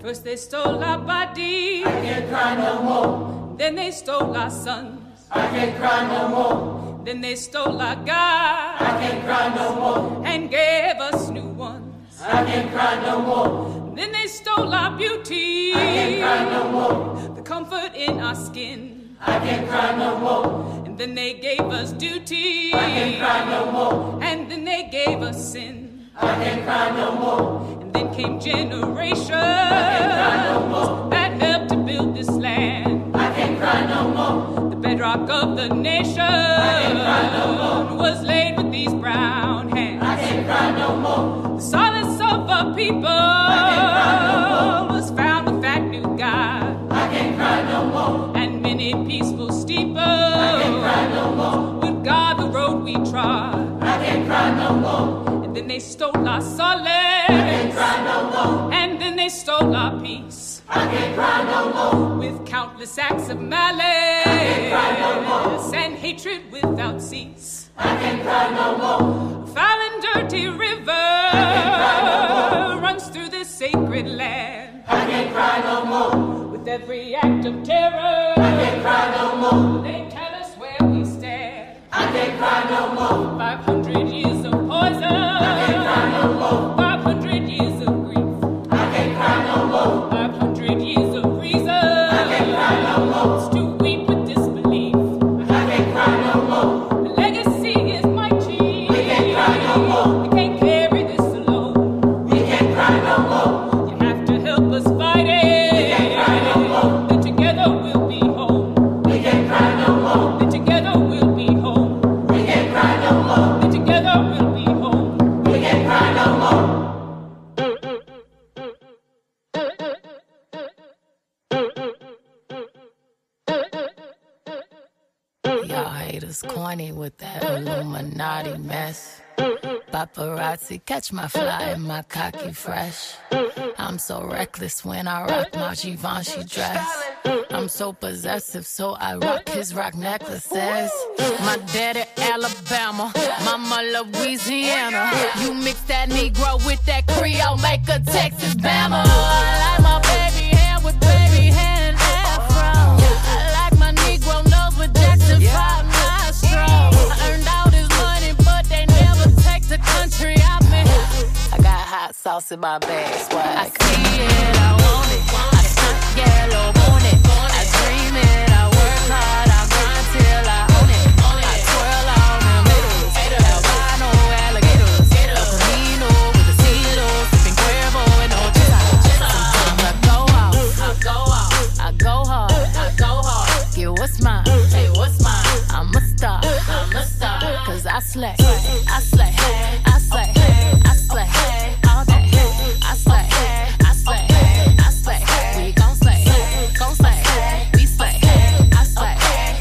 First they stole our bodies. I can't cry no more. Then they stole our sons. I can't cry no more. Then they stole our God. I can't cry no more. And gave us new ones. I can't cry no more. Then they stole our beauty. I can't cry no more. The comfort in our skin. I can't cry no more. And then they gave us duty. I can't cry no more. And then they gave us sin. I can't cry no more. And then came generations no that helped to build this land. I can't cry no more. The bedrock of the nation no was laid with these brown hands. I can't cry no more. The solace of a people was found with that new God. I can't cry no more. And many peaceful steeples I can't cry no more. would guard the road we trod. I can't cry no more. And then they stole our solace. I can't cry no more. And then they stole our peace. I can't cry no more. With countless acts of malice and hatred without cease. I can't cry no more. A foul and dirty river runs through this sacred land. I can't cry no more. With every act of terror, I can't cry no more. they tell us where we stand. I can't cry no more. 500 years of poison. I can't cry no more. 500 years of grief. I can't cry no more. 500 years of reason. I can't cry no more. It's to weep with disbelief. I can't cry no more. The legacy is mighty. We can't cry no more. We can't carry this alone. We can't cry no more. You have to help us fight it. We can't cry no more. Then together we'll be home. We can't cry no more. Then together we'll be home. We can't cry no more. Then together we'll be home. We can't cry no more. Y'all haters corny with that Illuminati mess. Paparazzi catch my fly and my cocky fresh. I'm so reckless when I rock my Givenchy dress. I'm so possessive, so I rock his rock necklaces. My daddy Alabama, mama Louisiana. You mix that Negro with that Creole, make a Texas Bama. I like my baby hair with baby hair and afro. I like my Negro nose with Jackson 5 nostrils. I earned all this money, but they never take the country out me. I got hot sauce in my bag, swag. I see it, I want it. I stunt yellow on it. I dream it, I work hard, I grind till I own it. I twirl on them hitters, albino alligators. El Camino with the CeeLo, sipping Cuervo and Ochisa. Sometimes I go out, I go hard, get what's mine, hey, what's mine? I'm a star, cause I slay, I slay, I slay, I slay, all day, I slay, I slay, I slay, we gon' slay, we slay, I slay,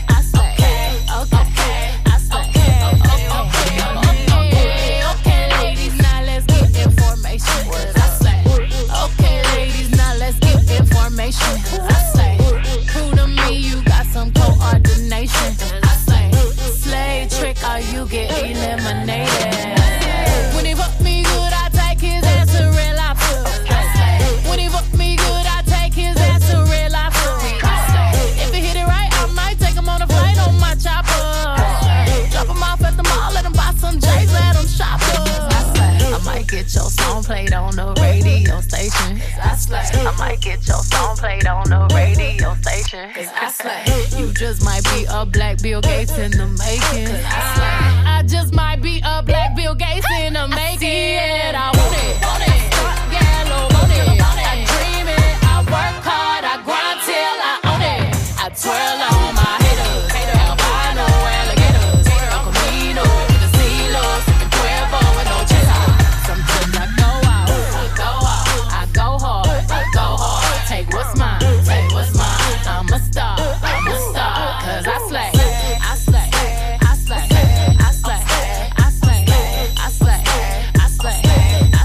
okay, I slay, okay, ladies, now let's get information, I slay, okay, ladies, now let's get information, I slay, prove to me you got some coordination, I slay, slay trick or you get eliminated. When he fuck me good, I take his ass to real life. When he fuck me good, I take his ass to real life. If he hit it right, I might take him on a flight on my chopper. Drop him off at the mall, let him buy some J's, let him shop I might get your song played on the radio station. I might get your song played on the radio station. You just might be a black Bill Gates in the making. I just might be a black Bill Gates in the making. I see it, I want it. Start yellow, want it. I dream it, I work hard, I grind till I own it. I twirl on my haters, albino alligators. El Camino with the CeeLo, sipping Cuervo and Ochisa. Sometimes I go out, I go hard, take what's mine, I'm a star, cause I slay, I slay, I slay, I slay, I slay, I slay, I slay,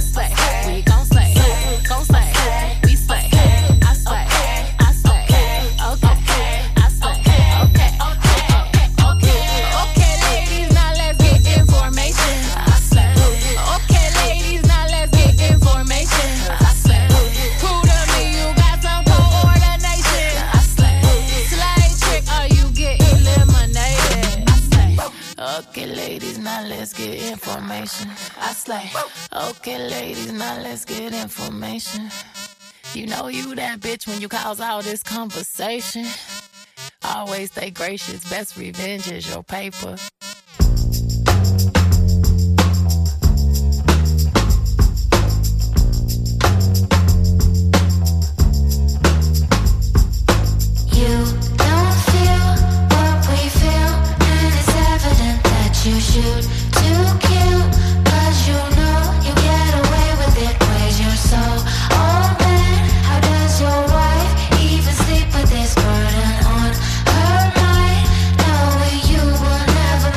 Okay, ladies, now let's get information. I slay. Okay, ladies, now let's get information. You know you that bitch when you cause all this conversation. Always stay gracious, best revenge is your paper. You shoot too cute, 'cause you know you get away with it, 'cause you're so old man. How does your wife even sleep with this burden on her mind? No, you will never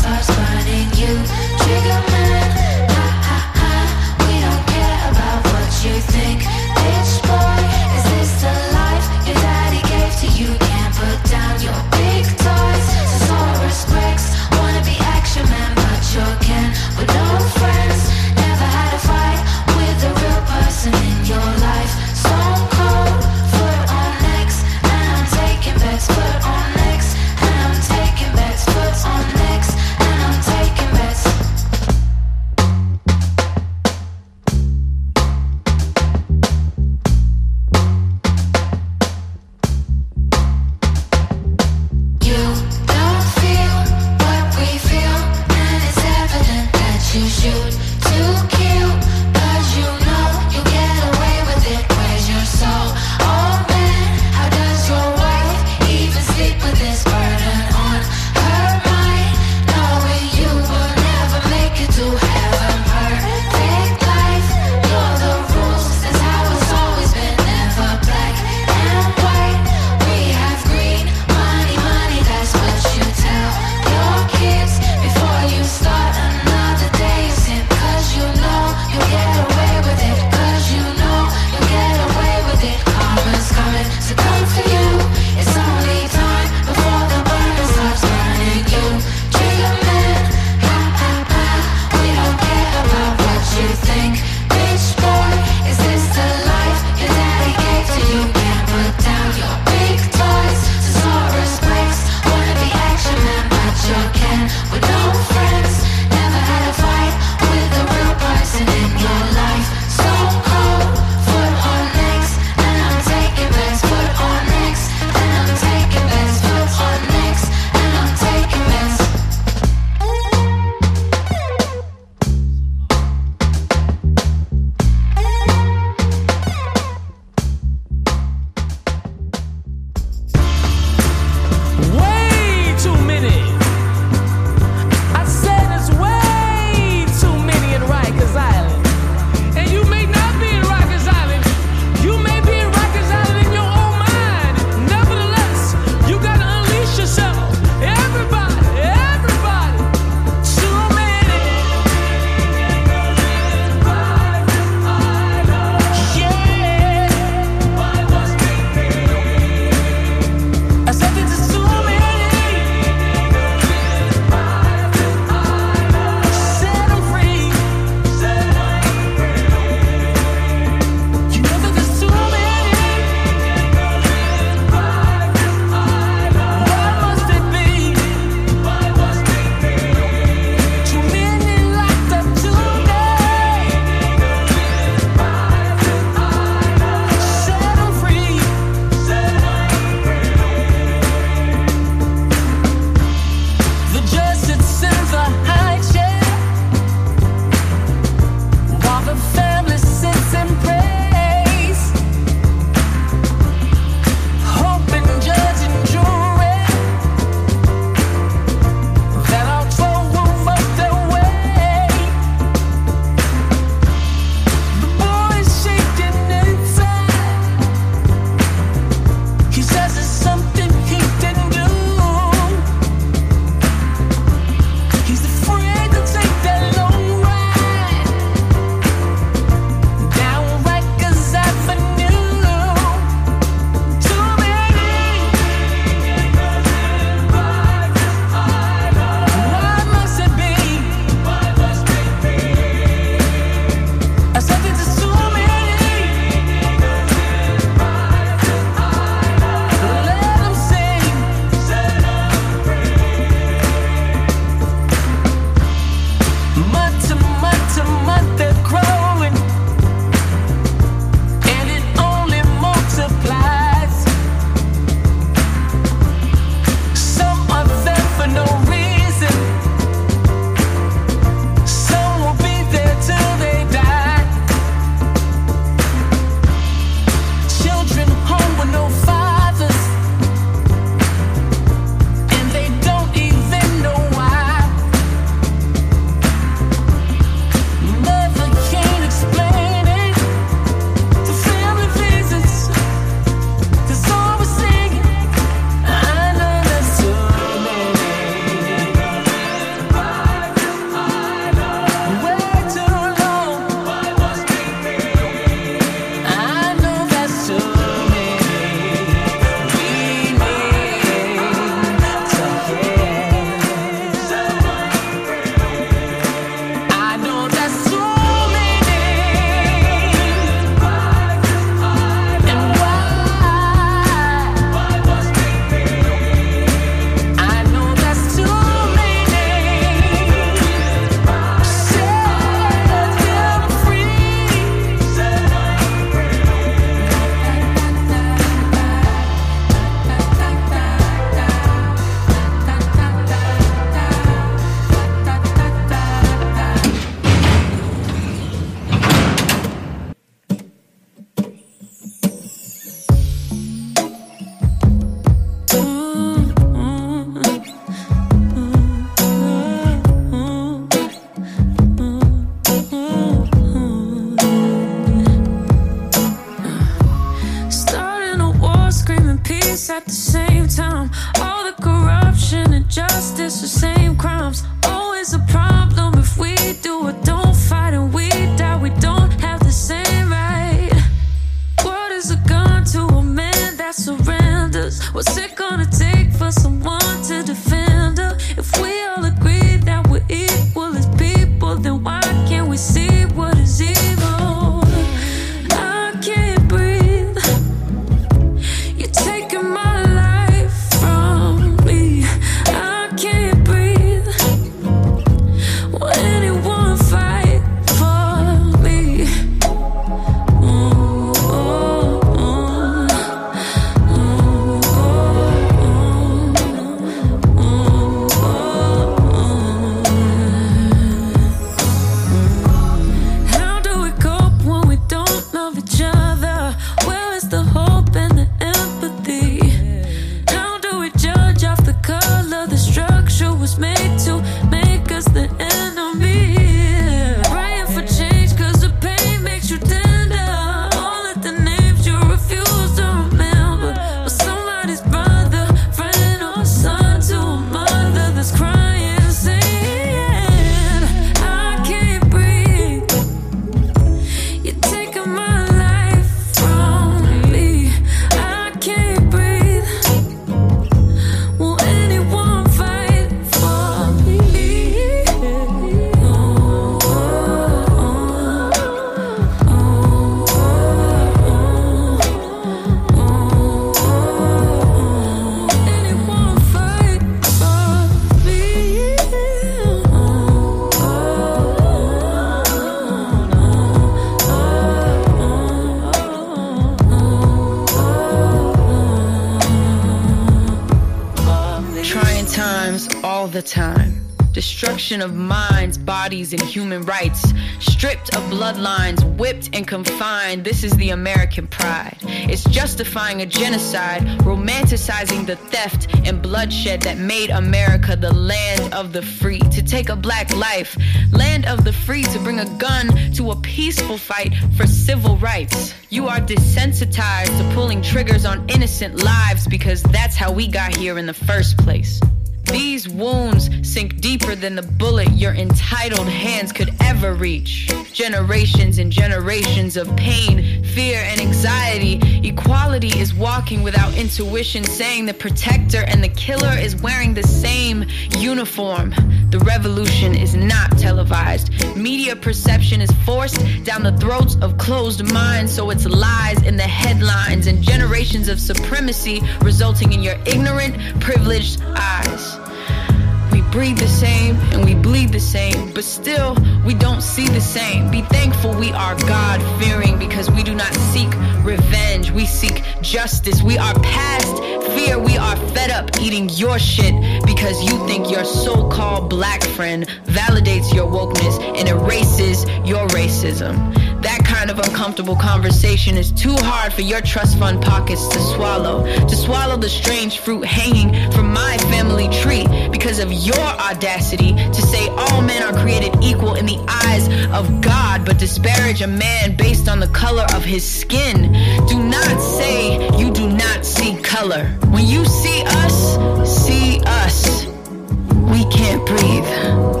the time. Destruction of minds, bodies, and human rights. Stripped of bloodlines, whipped and confined. This is the American pride. It's justifying a genocide, romanticizing the theft and bloodshed that made America the land of the free. To take a black life, land of the free, to bring a gun to a peaceful fight for civil rights. You are desensitized to pulling triggers on innocent lives because that's how we got here in the first place. These wounds sink deeper than the bullet your entitled hands could ever reach. Generations and generations of pain, fear, and anxiety. Equality is walking without intuition, saying the protector and the killer is wearing the same uniform. The revolution is not televised. Media perception is forced down the throats of closed minds, so it's lies in the headlines and generations of supremacy resulting in your ignorant, privileged eyes. We breathe the same and we bleed the same, but still we don't see the same. Be thankful we are God-fearing because we do not seek revenge, we seek justice. We are past fear, we are fed up eating your shit because you think your so-called black friend validates your wokeness and erases your racism. That kind of uncomfortable conversation is too hard for your trust fund pockets to swallow. To swallow the strange fruit hanging from my family tree because of your audacity to say all men are created equal in the eyes of God, but disparage a man based on the color of his skin. Do not say you do not see color. When you see us, we can't breathe.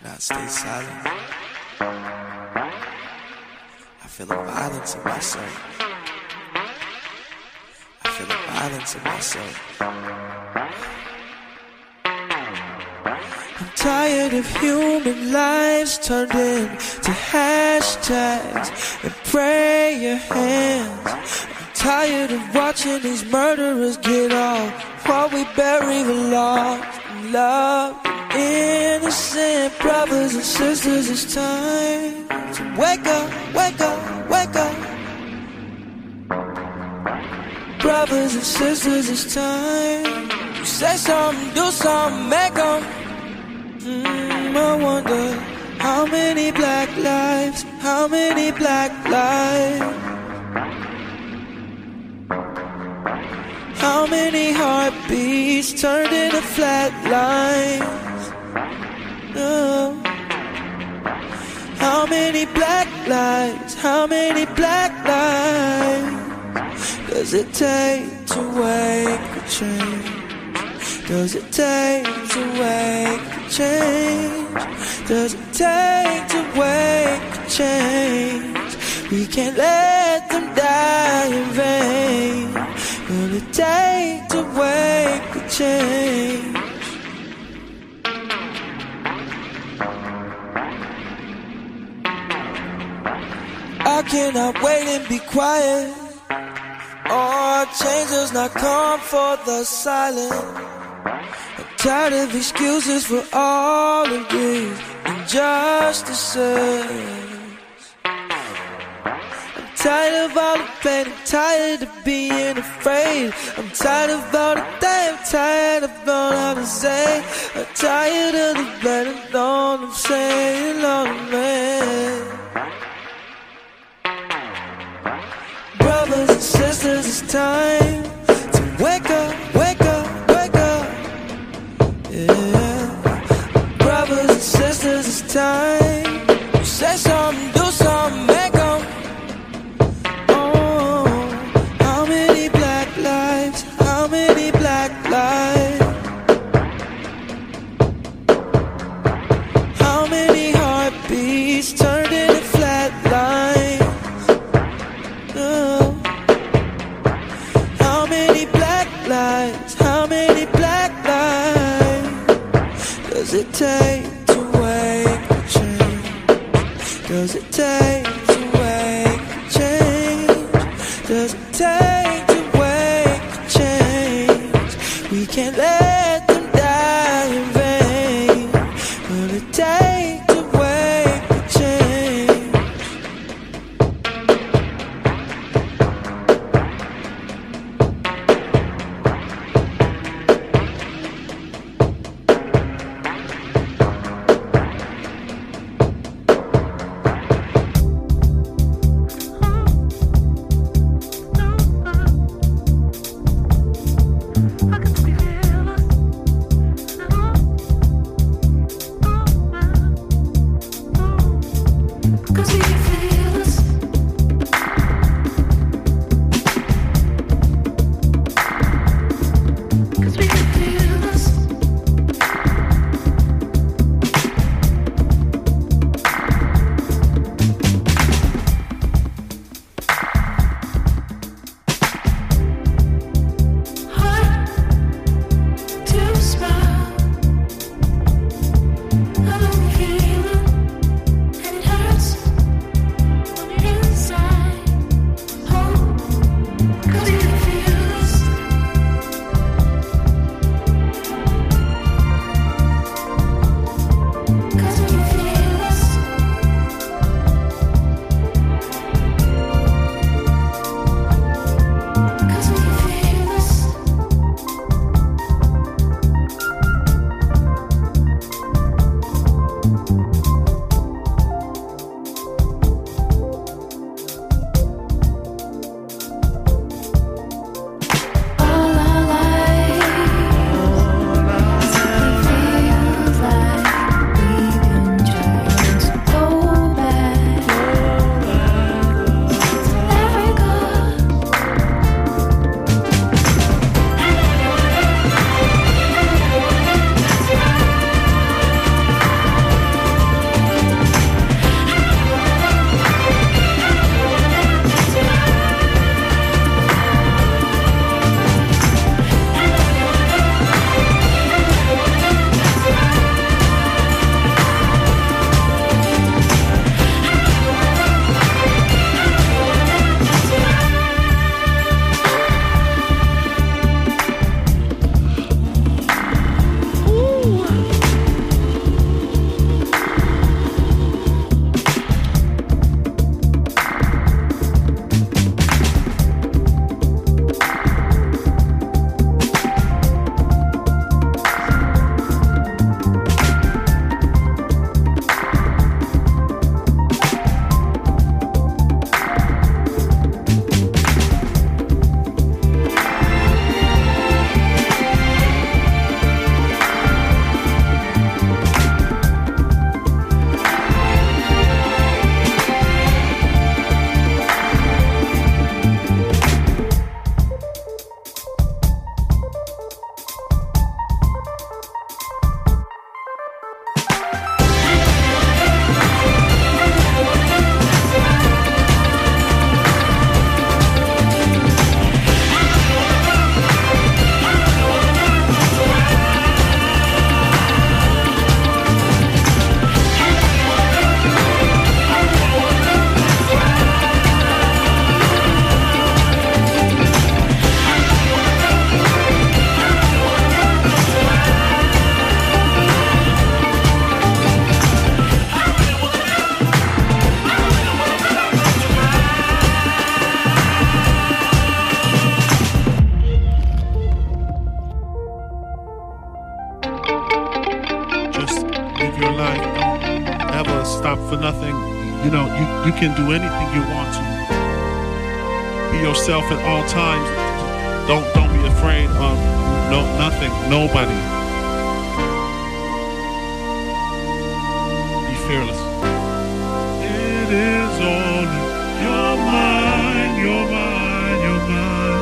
not stay silent. I feel the violence in my soul. I feel the violence in my soul. I'm tired of human lives turned into hashtags and prayer hands. I'm tired of watching these murderers get off while we bury the lost and loved and innocent brothers and sisters. It's time to wake up, wake up, wake up. Brothers and sisters, it's time to say something, do something, make them. I wonder how many black lives, how many black lives, how many heartbeats turned into flat lines. Oh. How many black lives, how many black lives does it take to wake a change? Does it take to wake a change? Does it take to wake a change? We can't let them die in vain. Will it take to wake a change? I cannot wait and be quiet. Oh, change does not come for the silent. I'm tired of excuses for all of these injustices. I'm tired of all the pain, I'm tired of being afraid. I'm tired of all the day, I'm tired of all I have to say. I'm tired of the blood and all I'm saying, Lord, man. Brothers and sisters, it's time to wake up, wake up, wake up. Yeah. Brothers and sisters, it's time to say something, do something, make them. Oh, how many black lives, how many black lives, how many heartbeats turned into flat lines. Oh. How many black lives, how many black lives does it take to wake a change? Does it take to wake a change? Does it take to wake a change? We can't let them die in vain. Will it take to wake a change? I can feel us. just live your life. Don't ever stop for nothing. You know, you can do anything you want to. Be yourself at all times. Don't be afraid of nothing, nobody. Be fearless. It is all in your mind, your mind, your mind.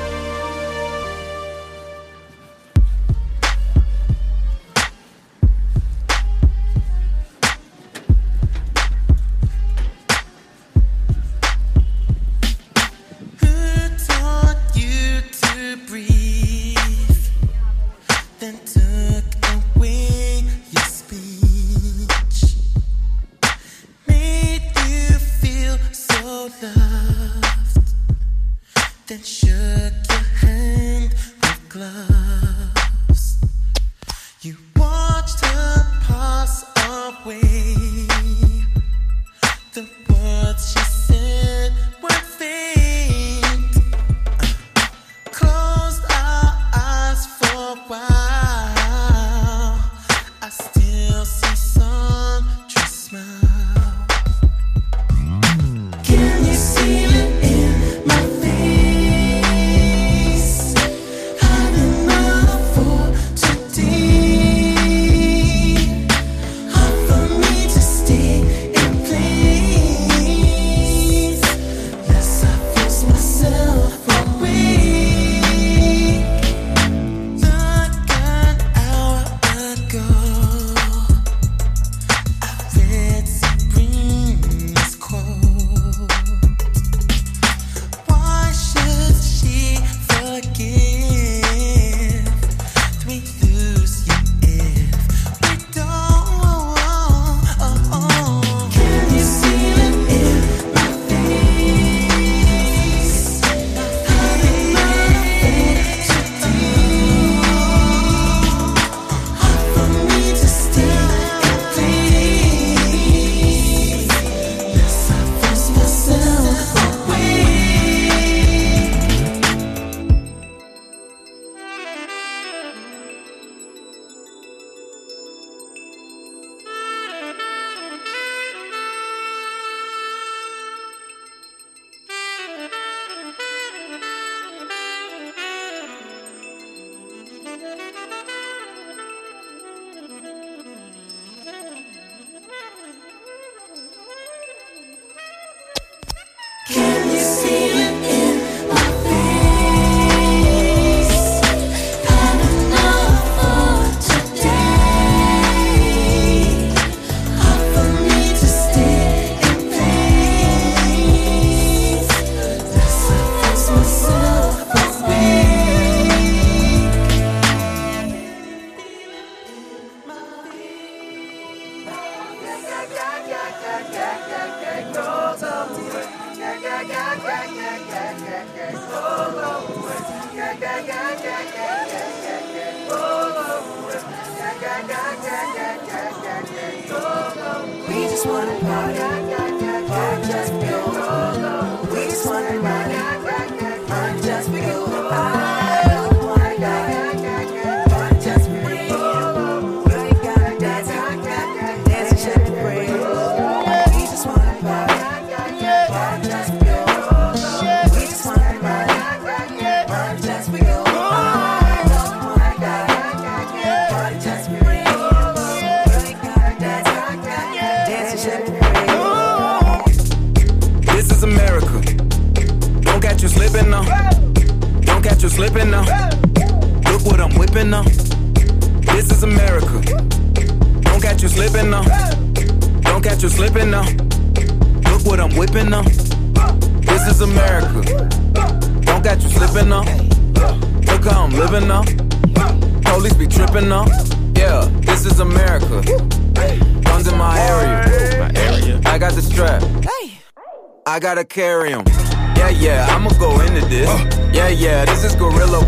I gotta carry him. Yeah, I'ma go into this. Yeah, this is gorilla.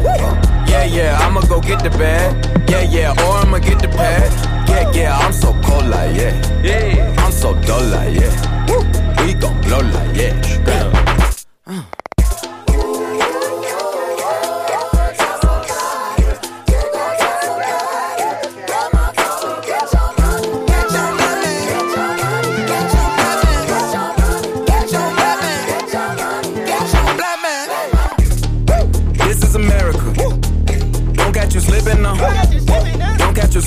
Yeah, I'ma go get the bag. Yeah, or I'ma get the pad. Yeah, I'm so cold like, yeah. I'm so dull like, yeah. We gon' blow like, yeah.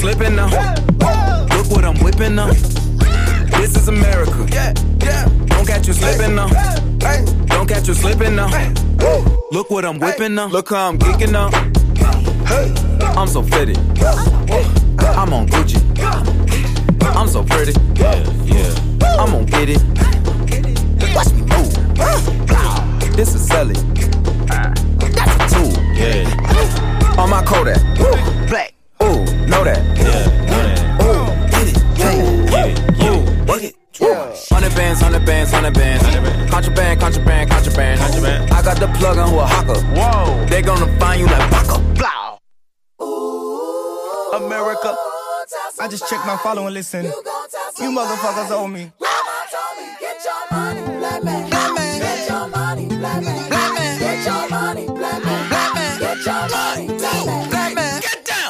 slipping now. Look what I'm whipping now. This is America. Don't catch you slipping now. Don't catch you slipping now. Look what I'm whipping now. Look how I'm geeking now. I'm so fitted. I'm on Gucci. I'm so pretty. I'm gonna get it. Watch me move. This is Sally. That's a tool. On my Kodak. Black. Ooh, know that. Ooh, get it. Work it. 100 bands, 100 bands, 100 bands. Contraband, contraband, contraband. I got the plug on who a hawker. Whoa. They gonna find you like Baka. Blah. America. I just checked my follow and listen. You motherfuckers owe me. Mama told me, get your money, black man. Black man. Get your money, black man. Black man. Get your money, black man. Black man. Get your money, black man. Black man. Get down.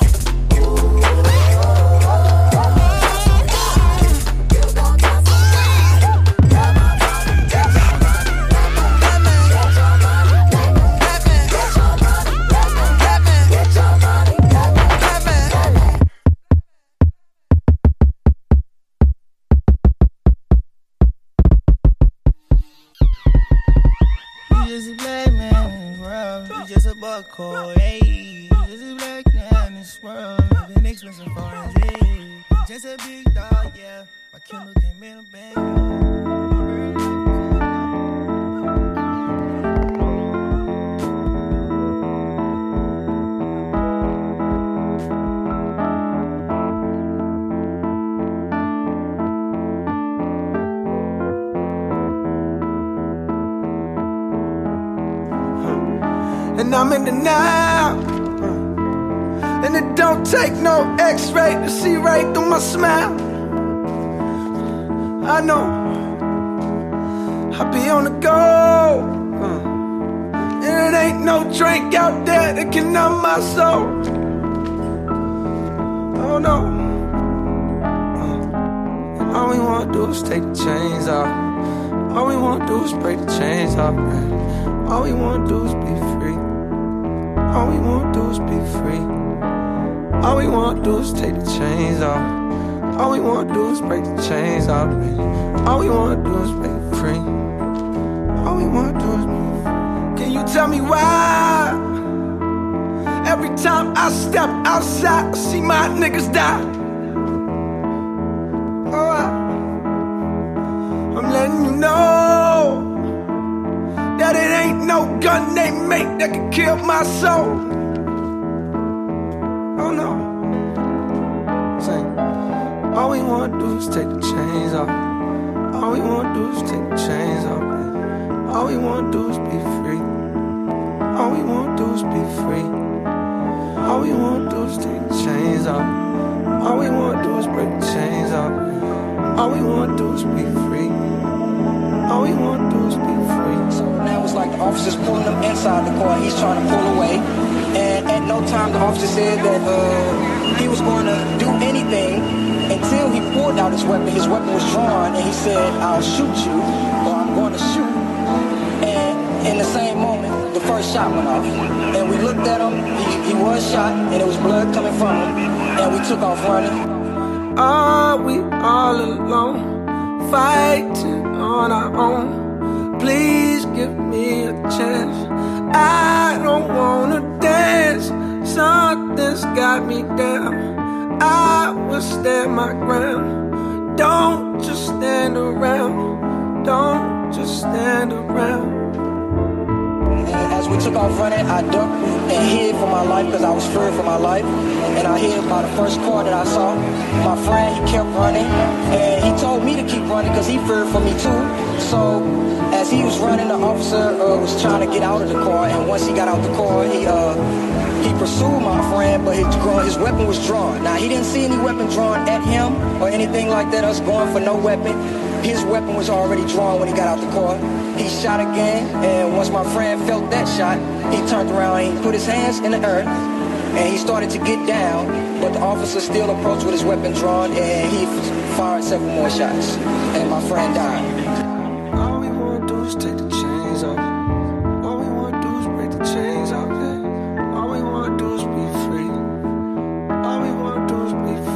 Just a black man in this world. You just a buckhole, hey. Just a black man in this world. Living expensive foreign, hey. Just a big dog, yeah. My Kindle came in a bag. And I'm in the now. And it don't take no x-ray to see right through my smile. I know I be on the go. And it ain't no drink out there that can numb my soul. Oh no. And all we wanna do is take the chains off. All we wanna do is break the chains off, man. All we wanna do is be free. All we wanna do is be free. All we wanna do is take the chains off. All we wanna do is break the chains off, man. All we wanna do is be free. All we wanna do is be free. Can you tell me why? Every time I step outside, I see my niggas die. Oh, I'm letting you know that it ain't no gun they make that can kill my soul. Oh no. Say, all we wanna do is take the chains off. All we wanna do is take the chains off, man. All we wanna do is be free. All we wanna do is be free. All we wanna do is take the chains off. All we wanna do is break the chains off, man. All we wanna do is be free. All we wanna do is be free. So now it's like the officer's pulling him inside the car. He's trying to pull away. And at no time the officer said that he was going to do anything until he pulled out his weapon. His weapon was drawn and he said, I'll shoot you, or I'm going to shoot. And in the same moment, the first shot went off. And we looked at him, he was shot, and there was blood coming from him. And we took off running. Are we all alone, fighting on our own? Please give me a chance. I don't wanna dance. Something's got me down. I will stand my ground. Don't just stand around. Don't just stand around. As we took off running, I ducked and hid for my life because I was fearing for my life. And I hid by the first car that I saw. My friend, he kept running, and he told me to keep running because he feared for me too. So as he was running, the officer was trying to get out of the car, and once he got out the car, he pursued my friend, but his weapon was drawn. Now, he didn't see any weapon drawn at him or anything like that, us going for no weapon. His weapon was already drawn when he got out the car. He shot again, and once my friend felt that shot, he turned around and he put his hands in the earth, and he started to get down, but the officer still approached with his weapon drawn, and he fired several more shots, and my friend died. All we wanna do is take the chains off. All we wanna do is break the chains off, yeah. All we wanna do is be free. All we wanna do is be free.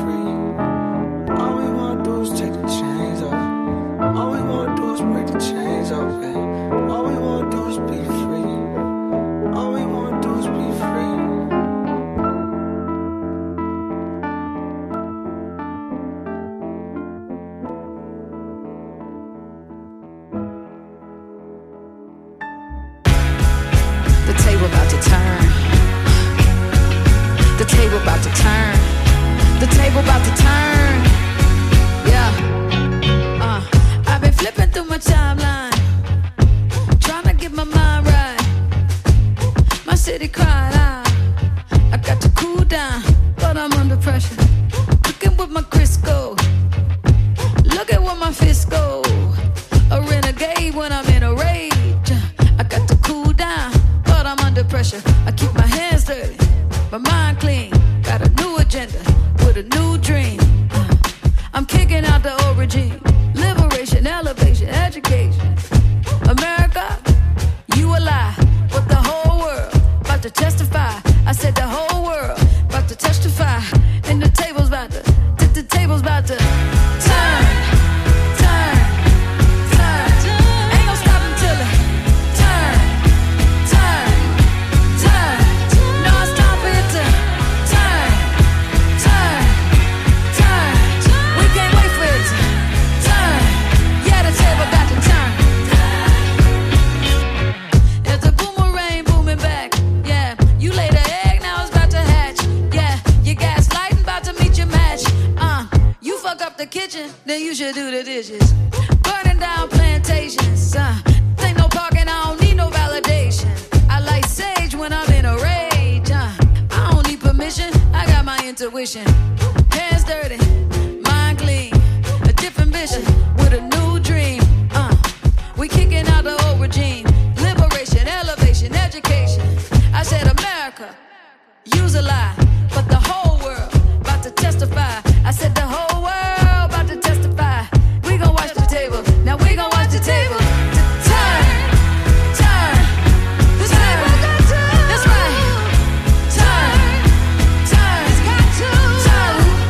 turn. The table about to turn. Yeah. I've been flipping through my timeline, trying to get my mind right. My city cried out. I got to cool down, but I'm under pressure. Cooking with my Crisco. Look at what my fist go. A renegade when I'm in a rage. I got to cool down, but I'm under pressure. I keep my hands dirty, my mind clean. Got a new agenda with a new dream. I'm kicking out the old regime. Liberation, elevation, education. America, you a lie, but the whole world about to testify. I said the whole world about to testify. And the table's about to, the table's about to turn, turn, turn. Ain't gonna stop until it turn, turn, turn. No, it's time for it to turn, turn, turn. We can't wait for it to turn. Yeah, the table got to turn. There's a boomerang booming back. Yeah, you laid an egg, now it's about to hatch. Yeah, your gaslighting about to meet your match. You fuck up the kitchen, then you should do the dishes. Burning down plantations. Ain't no parking, I don't need no validation. I like sage when I'm in a rage. I don't need permission, I got my intuition. Hands dirty, mind clean. A different vision with a new dream. We kicking out the old regime. Liberation, elevation, education. I said America, use a lie, but the whole world about to testify. I said the whole world about to testify. We gon' watch the table. Now we gon' watch the table turn, turn. The table got to. That's right. Turn, turn. It's got to turn.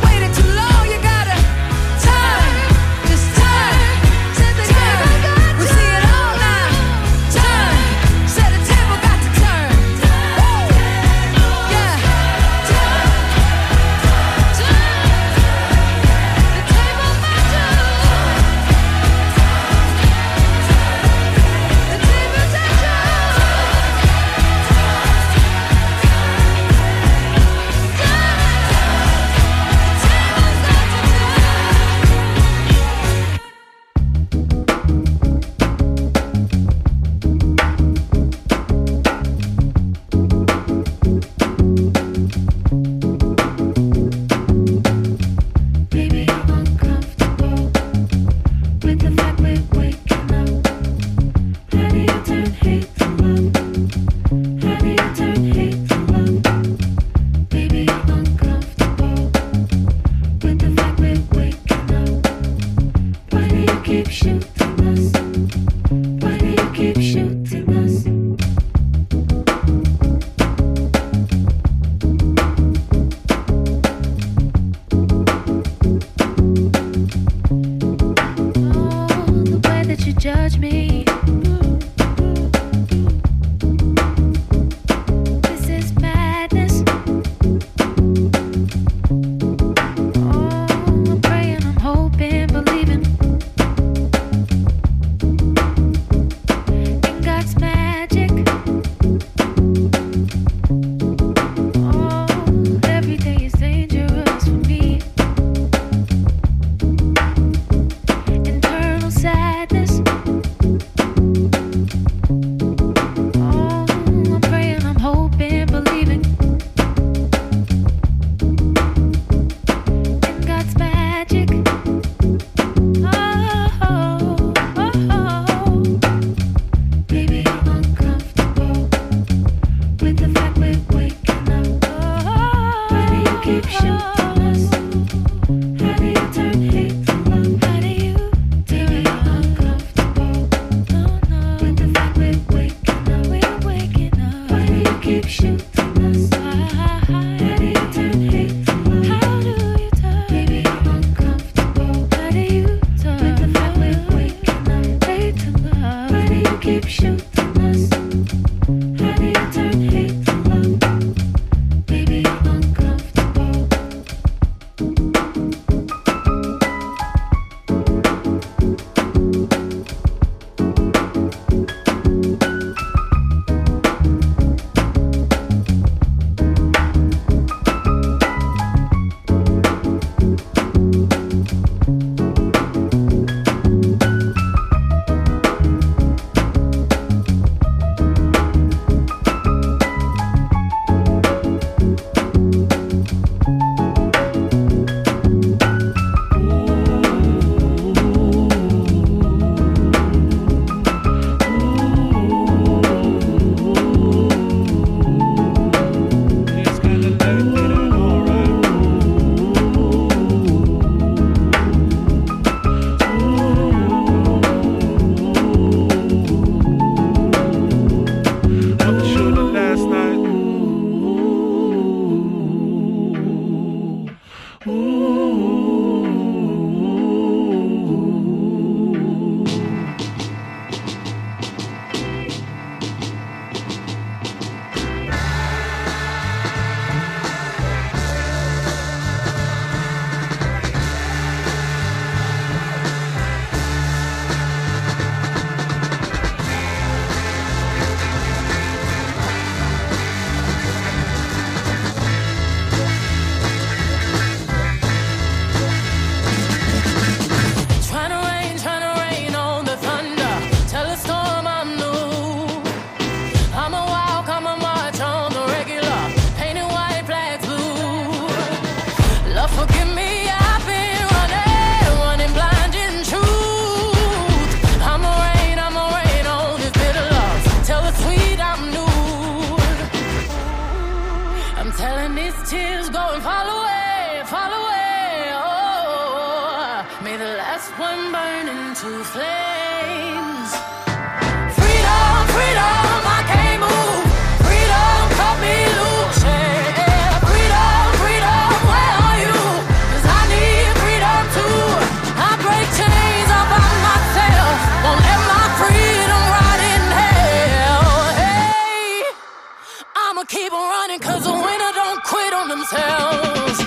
last one burn into flames. Freedom, freedom, I can't move. Freedom, cut me loose. Yeah. Freedom, freedom, where are you? 'Cause I need freedom too. I break chains all by myself. Won't let my freedom rot in hell. Hey, I'ma keep on running 'cause the winner don't quit on themselves.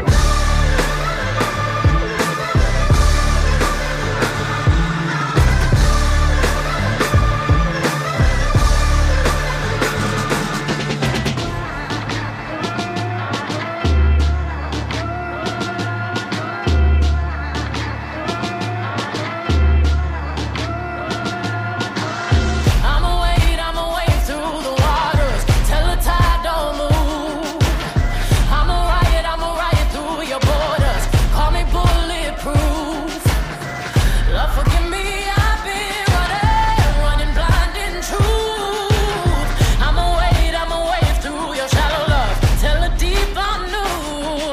I'ma wade through the waters till the tide don't move. I'ma riot through your borders. Call me bulletproof. Lord, forgive me, I've been running blind in truth. I'ma wade through your shallow love till the deep I knew.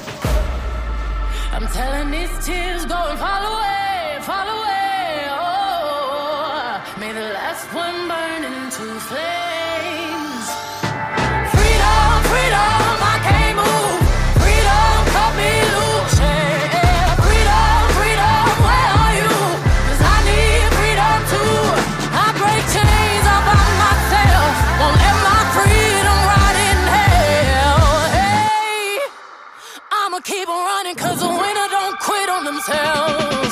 I'm telling these tears go and fall away, fall away. Oh, may the last one burn into flames. Freedom, freedom, I can't move. Freedom, cut me loose. Yeah. Freedom, freedom, where are you? 'Cause I need freedom too. I break chains all by myself. Won't let my freedom rot in hell. Hey, I'ma keep on running 'cause the winner don't quit on themselves.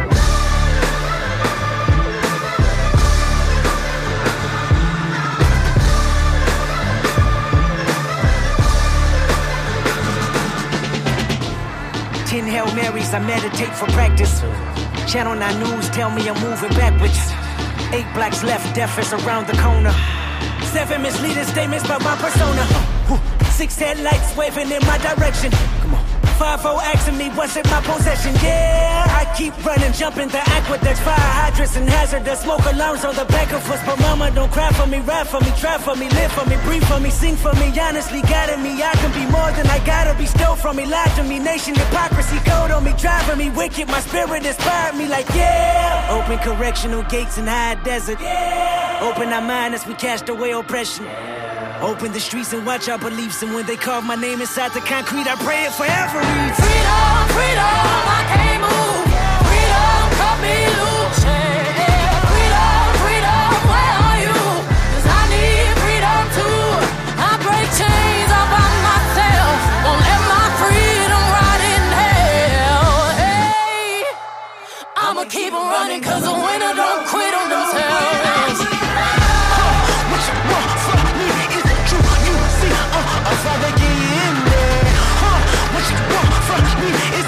Ten Hail Marys, I meditate for practice. Channel 9 News tell me I'm moving backwards. 8 blacks left, death is around the corner. 7 misleading statements about my persona. 6 headlights waving in my direction. Come on. 5-0 asking me what's in my possession. Yeah, I keep running, jumping the aqueducts, fire hydrants and hazardous smoke alarms on the back of us. But mama, don't cry for me, ride for me, try for me, live for me, breathe for me, sing for me. Honestly, guiding me, I can be more than I gotta be. Stole from me, lied to me, nation hypocrisy, code on me, driving me wicked. My spirit inspired me like yeah. Open correctional gates in high desert. Yeah. Open our mind as we cast away oppression. Open the streets and watch our beliefs. And when they carve my name inside the concrete, I pray it forever reads. Freedom, freedom, I can't move. Freedom, cut me loose. Yeah. Freedom, freedom, where are you? 'Cause I need freedom too. I break chains all by myself. Won't let my freedom rot in hell. Hey, I'ma keep on running 'cause the winner don't quit on themselves. What you want from me is the truth. You see, I'd rather get in there. What you want from me is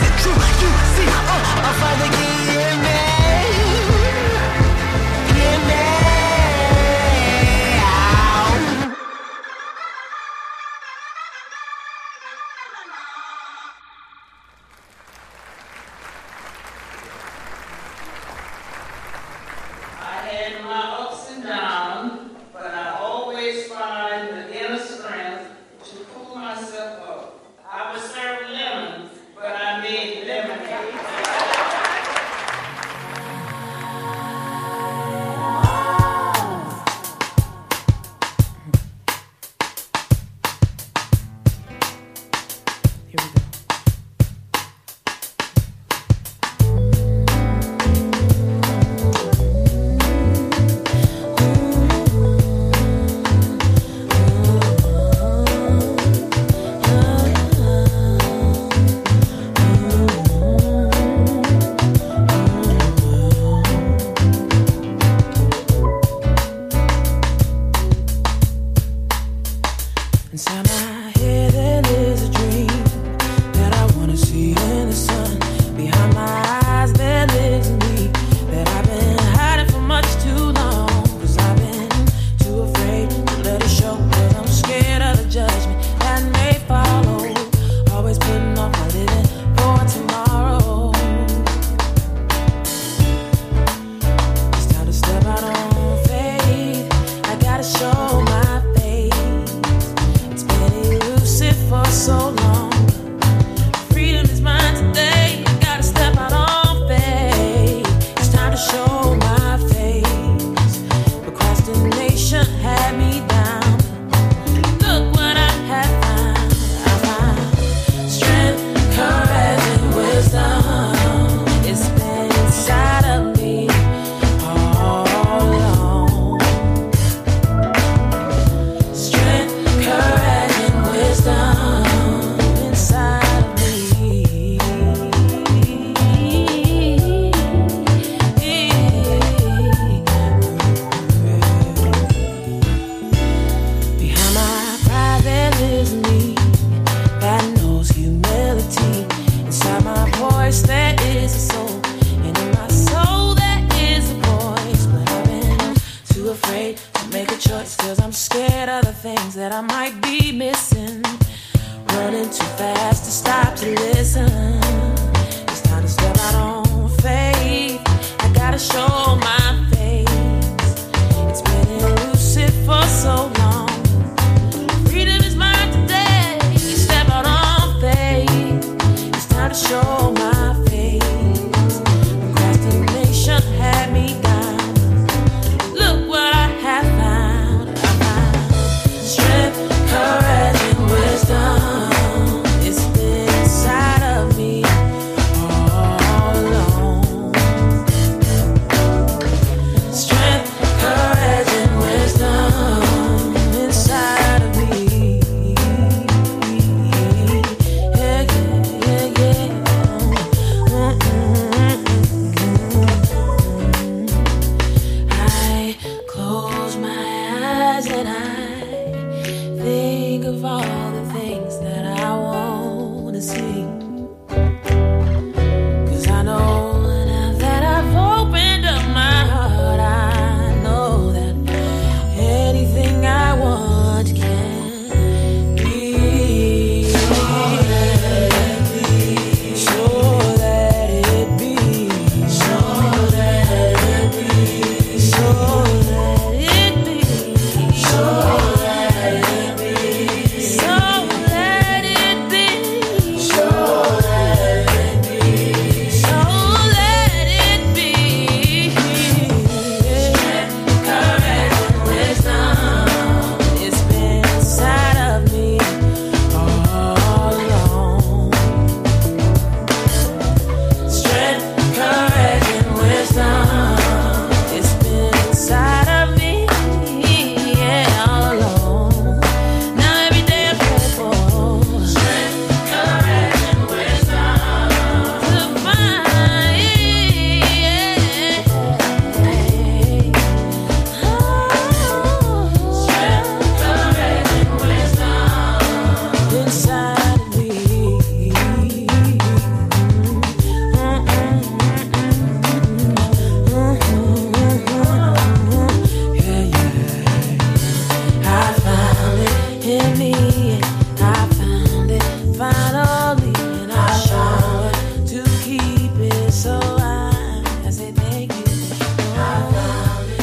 voice there is a soul, and in my soul there is a voice. But I've been too afraid to make a choice, 'cause I'm scared of the things that I might be missing. Running too fast to stop to listen. It's time to step out on faith. I gotta show my face. It's been elusive for so long. Freedom is mine today. Step out on faith. It's time to show my face. Procrastination had me down. Look what I have found. I found strength, courage, and wisdom. It's been inside of me all along. Strength, courage, and wisdom inside of me. Yeah, yeah, yeah, yeah. I close my eyes and I think of all the things that I want to see. 'Cause I know now that I've opened up my heart, I know that anything I want can be. Sure that it be. Sure that it be. Sure that it be. Sure that it be. Sure that it be. So let it be. Sure that it be. So let it be. Strength, courage, and wisdom. It's been inside of me all along. Strength, courage, and wisdom. It's been inside of me, yeah, all along. Now every day I'm grateful. Strength, courage, and wisdom to find, yeah. Strength, courage, and wisdom inside of me. Yeah, yeah. I found it in me, and I found it finally, and I shower to keep it. So I say thank you. I found it.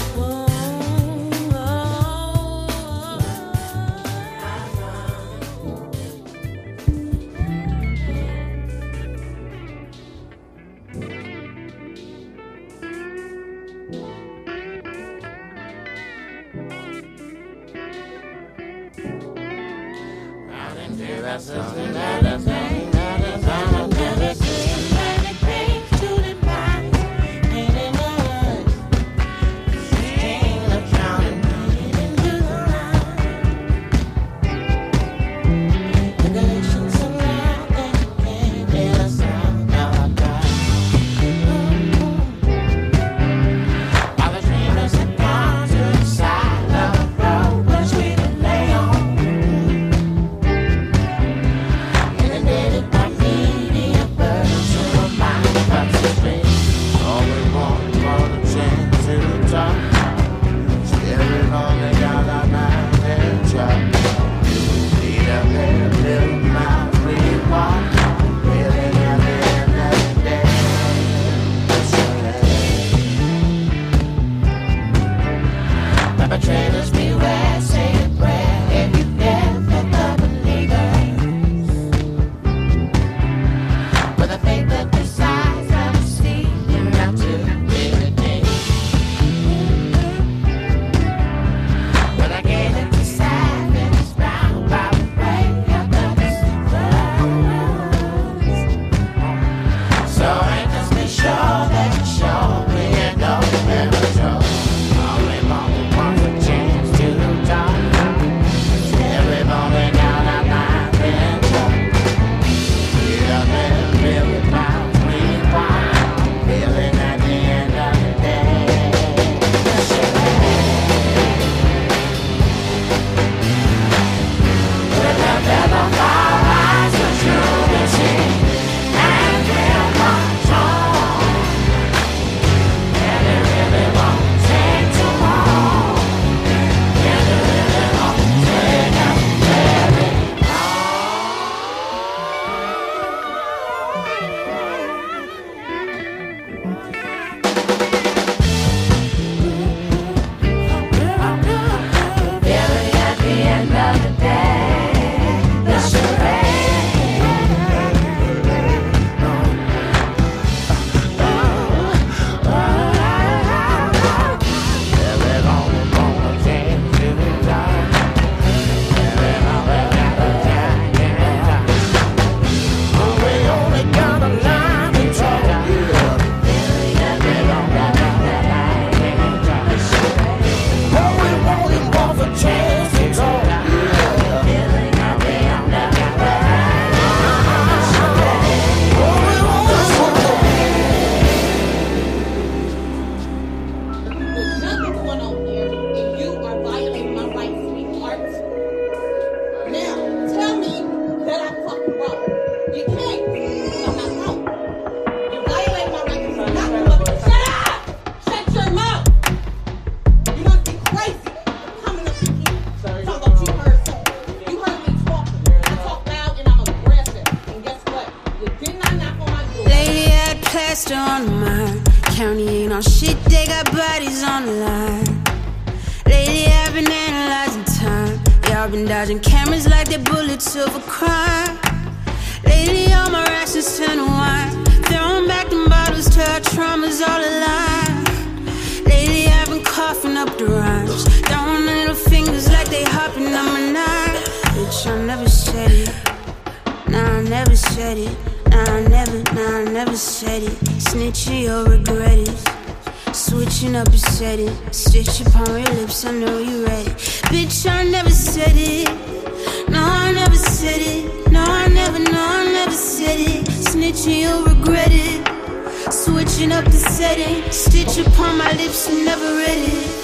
plaster on the mind. County ain't on shit, they got bodies on the line. Lately I've been analyzing time. Y'all been dodging cameras like they're bullets of a crime. Lately all my rations turn to wine. Throwing back them bottles till our trauma's all alive. Lately I've been coughing up the rhymes. Throwing little fingers like they hopping on my knife. Bitch, I never said it. Nah, I never said it. Nah, I never said it. Snitchy, you'll regret it. Switching up your setting. Stitch upon your lips, I know you read it. Bitch, I never said it. No, I never said it. No, I never said it. Snitching, you'll regret it. Switching up the setting. Stitch upon my lips, you never read it.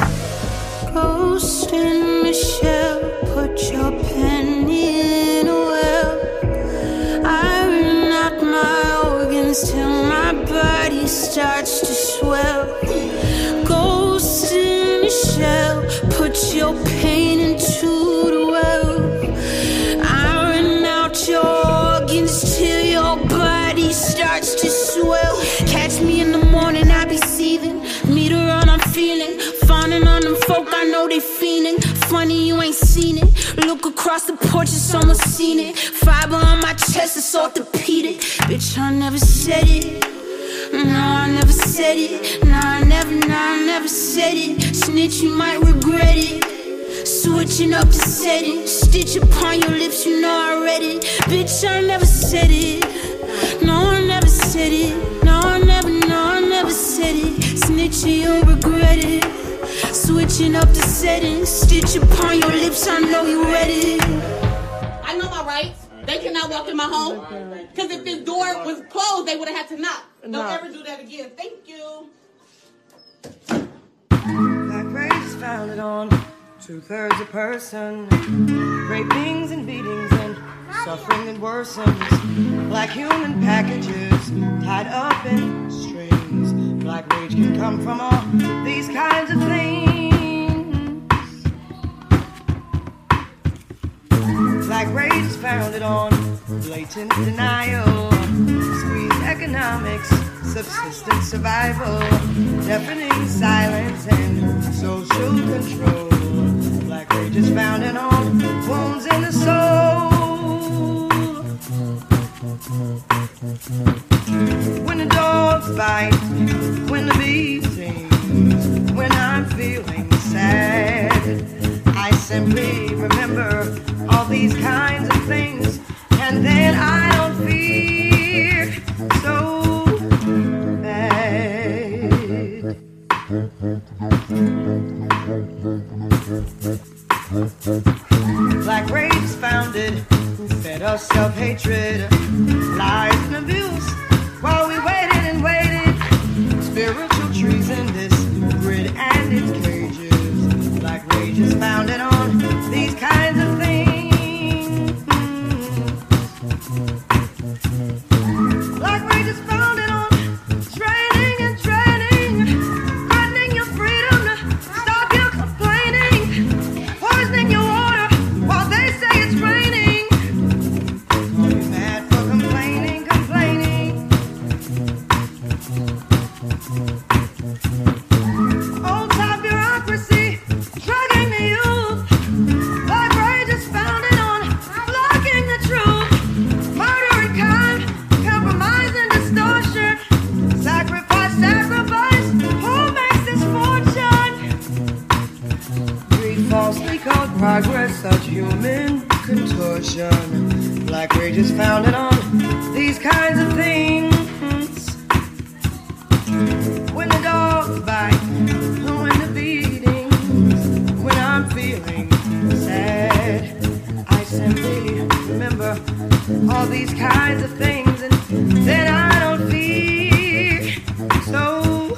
Ghost in Michelle, put your penny in a well. I ring out my organs till my body starts to swell. Ghost in a shell, put your pain into the well. I ring out your organs till your body starts to swell. Catch me in the morning, I be seething. Meter on, I'm feeling. Fawning on them folk, I know they fiending. Funny you ain't seen it. Look across the porch, it's almost seen it. Fiber on my chest, it's orthopedic. Bitch, I never said it. No, I never said it. No, I never said it. Snitch, you might regret it. Switching up the setting. Stitch upon your lips, you know I read it. Bitch, I never said it. No, I never said it. No, I never said it. Snitch, you'll regret it. Switching up the settings. Stitch upon your lips, I know you read it. I know my rights. They cannot walk in my home. Because if this door was closed, they would have had to knock. Don't ever do that again. Thank you. Black race founded on 2/3 a person. Rapings and beatings and suffering that worsens. Black human packages tied up in strings. Black rage can come from all these kinds of things. Black rage is founded on blatant denial, squeeze economics, subsistence survival, deafening silence and social control. Black rage is founded on wounds in the soul. When the dogs bite, when the bees sing, when I'm feeling sad, I simply remember all these kinds of things, and then I don't feel so bad. Black rage is founded, who fed us self-hatred, lies and abuse, while we waited and waited. Spiritual treason, this grid and its cages. Black rage is founded on these kinds of things. Black rage is founded on training and training, threatening your freedom to stop you complaining, poisoning your water while they say it's raining. Are you mad for complaining, complaining? Old time bureaucracy drugging the youth. Black rage is founded on blocking the truth. Murder and crime, compromise and distortion. Sacrifice, sacrifice, who makes this fortune? Greed falsely called progress, such human contortion. Black rage is founded on these kinds of things. When the dogs bite, when the beatings, when I'm feeling sad, I simply remember all these kinds of things, and then I don't feel so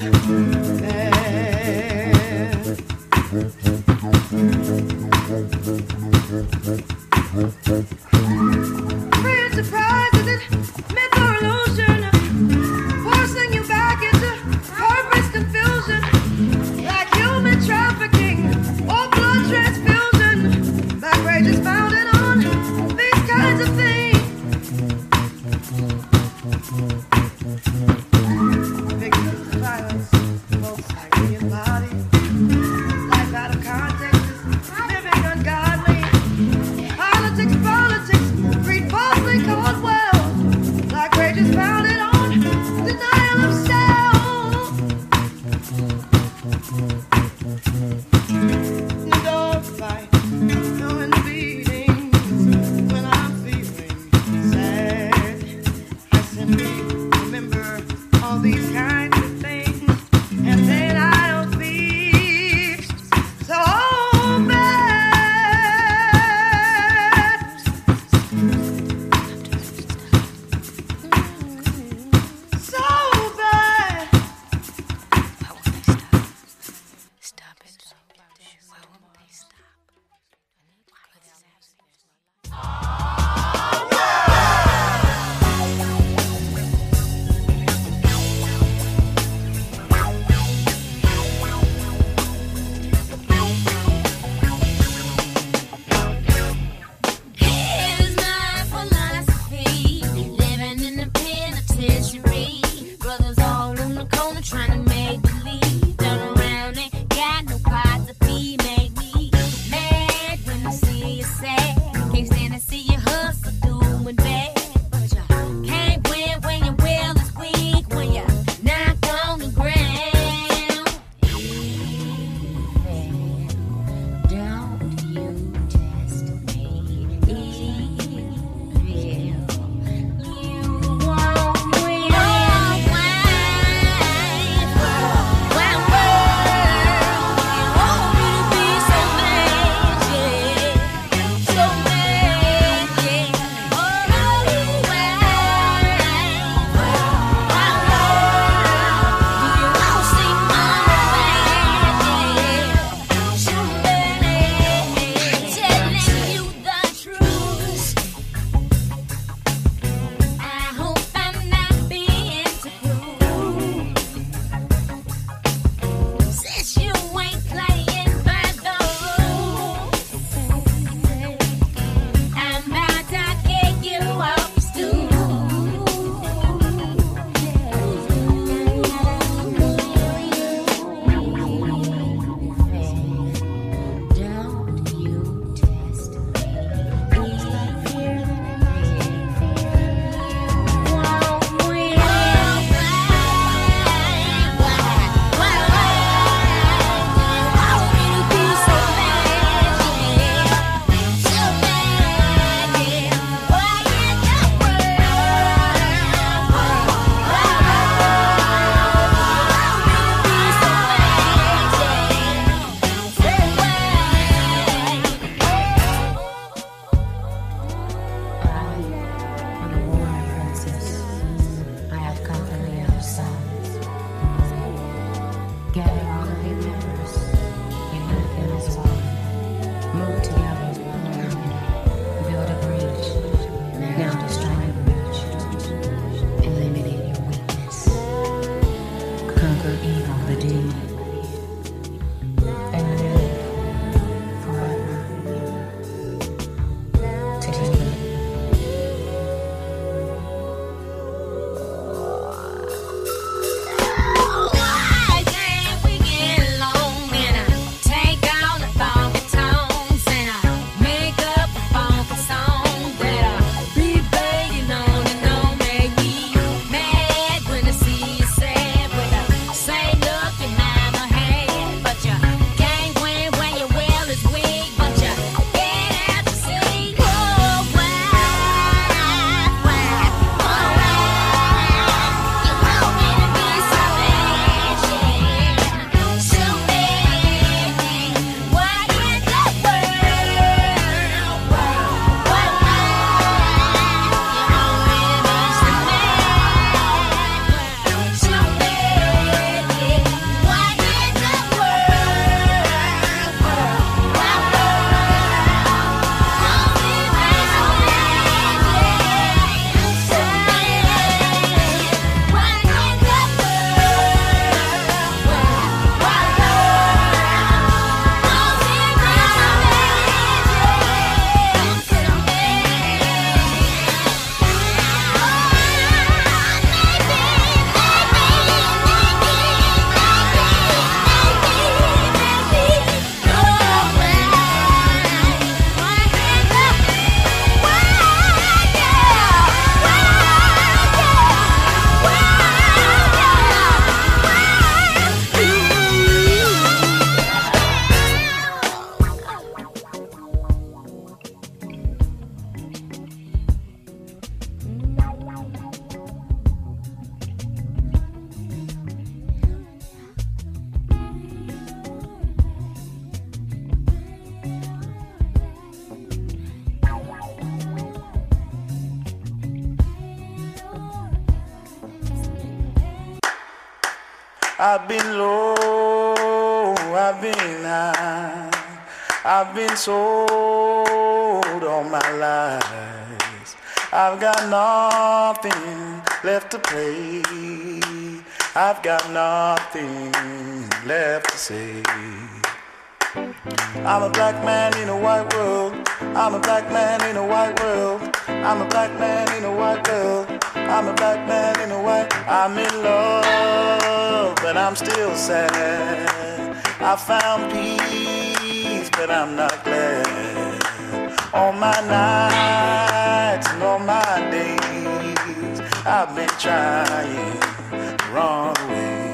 bad. Weird surprise, is it myth or illusion? trying to make believe. Turn around and got no pot to feed. Make me mad when I see you sad. Can't stand to see you hustle, doing bad. But you can't win when your will is weak. When you're knocked on the ground. Don't you test me. I've been low, I've been high, I've been sold all my life. I've got nothing left to play. I've got nothing left to say. I'm a black man in a white world. I'm a black man in a white world. I'm a black man in a white world. I'm a black man in a white. I'm in love I'm still sad. I found peace, but I'm not glad. All my nights and all my days, I've been trying the wrong way.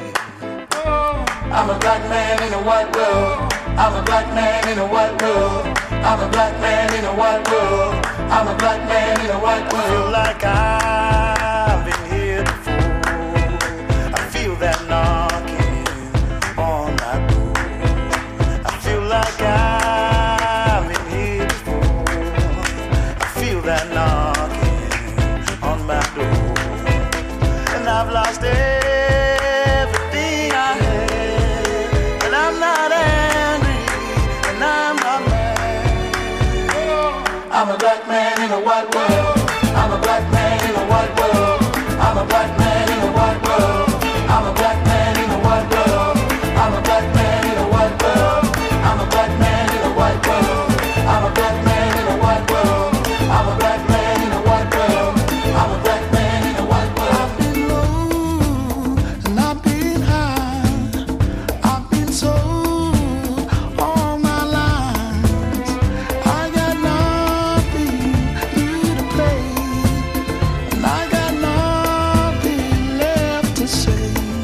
I'm a black man in a white world. I'm a black man in a white world. I'm a black man in a white world. I'm a black man in a white world. I feel like I've been here before. I feel that knocking on my door. I feel like I've been here before. I feel that knocking on my door. And I've lost everything I had. And I'm not angry, and I'm not mad. I'm a black man in a white world. I'm a black man in a white world. I'm a black man in a white world. I'm a black man in a white world. I'm a black man in a white world. I'm a black man in a white world. I'm a black man in a white world. I'm a black man in a white world. I'm a black man in a white world. I've been low and I've been high. I've been sold all my life. I got nothing new to play, and I got nothing left to say.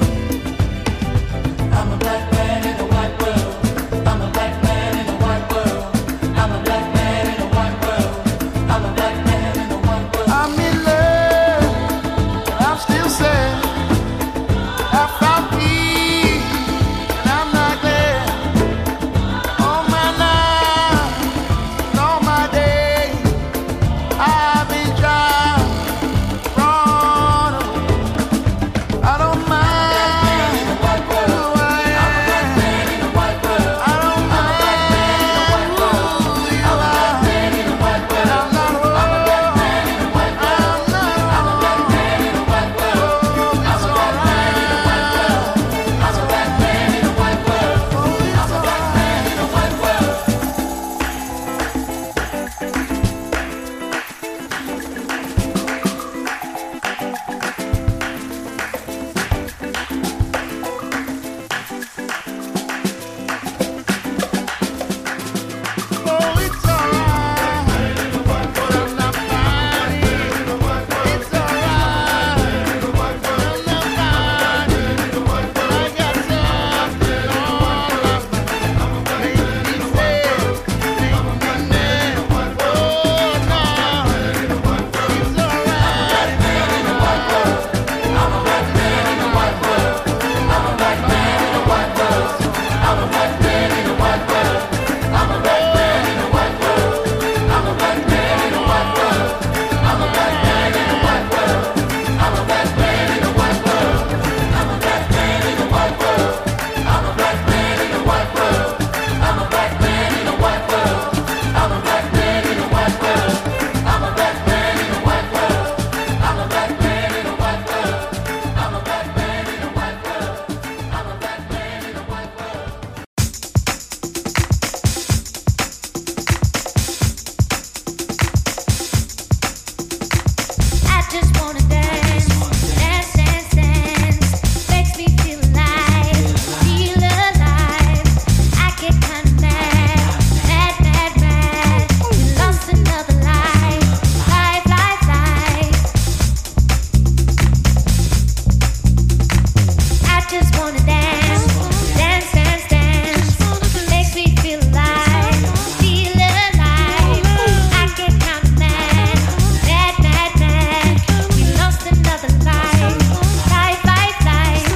I'm a black man in a white world. I'm a black man in a white world. I'm a black man in a white world. I'm a black man in a white world. I'm in love, but I'm still sad. I found peace, and I'm not glad. All my nights and all my days, I've been trying wrong. I don't mind who I am. I don't mind who you are. But I'm not wrong. I'm not wrong. It's alright. I'm a black man in a white world. I'm a black man in a white world. Oh, it's alright. But I'm not fine. It's alright. I'm not fine. I got something on my mind. Make me sad, make me mad. Oh, no. It's alright. I'm a black man in a white world. I'm a black man in a white world. I'm a black man in a white world. I'm a black man in a white world. I'm a black man in a white world. I'm a black man in a white world. I'm a black man in a white world. I'm a black man in a white world. I'm a black man in a white world. I'm a black man in a white world. I'm a black man in a white world. I'm a black man in a white world. I'm a black man in a white world. I'm a black man in a white world. I'm a black man in a white world. I just wanna dance, dance, dance, dance. Makes me feel alive, feel alive. I get kinda mad, mad, mad, mad. We lost another life, life, life, life. I just wanna dance, dance, dance, dance. Makes me feel alive, feel alive. I get kinda mad, mad, mad, mad. We lost another life, life, life, life.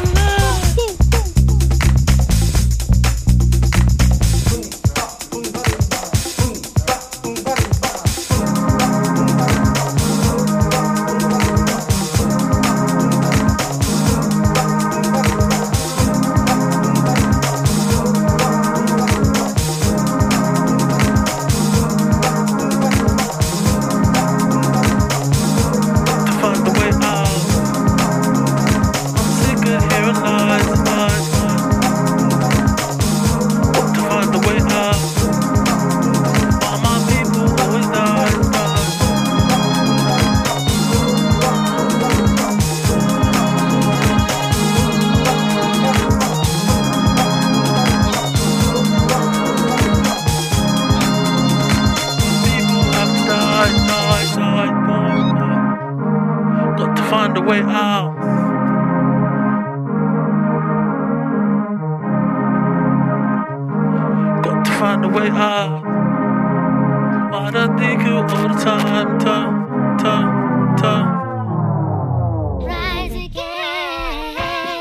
the way I wanna think you all the time, time. Rise again,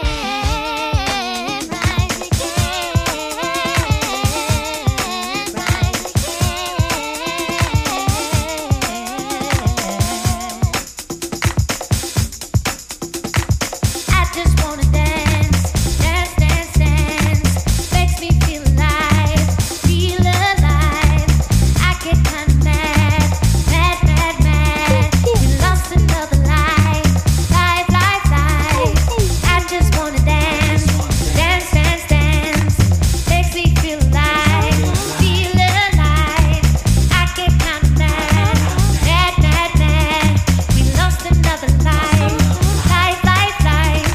I just wanna dance, dance, dance, dance. Makes me feel alive, feel alive. I get kinda mad, mad, mad, mad. We lost another life, life, life, life. I just wanna dance, dance, dance, dance. Makes me feel alive, feel alive. I get kinda mad, mad, mad, mad. We lost another life, life, life, life.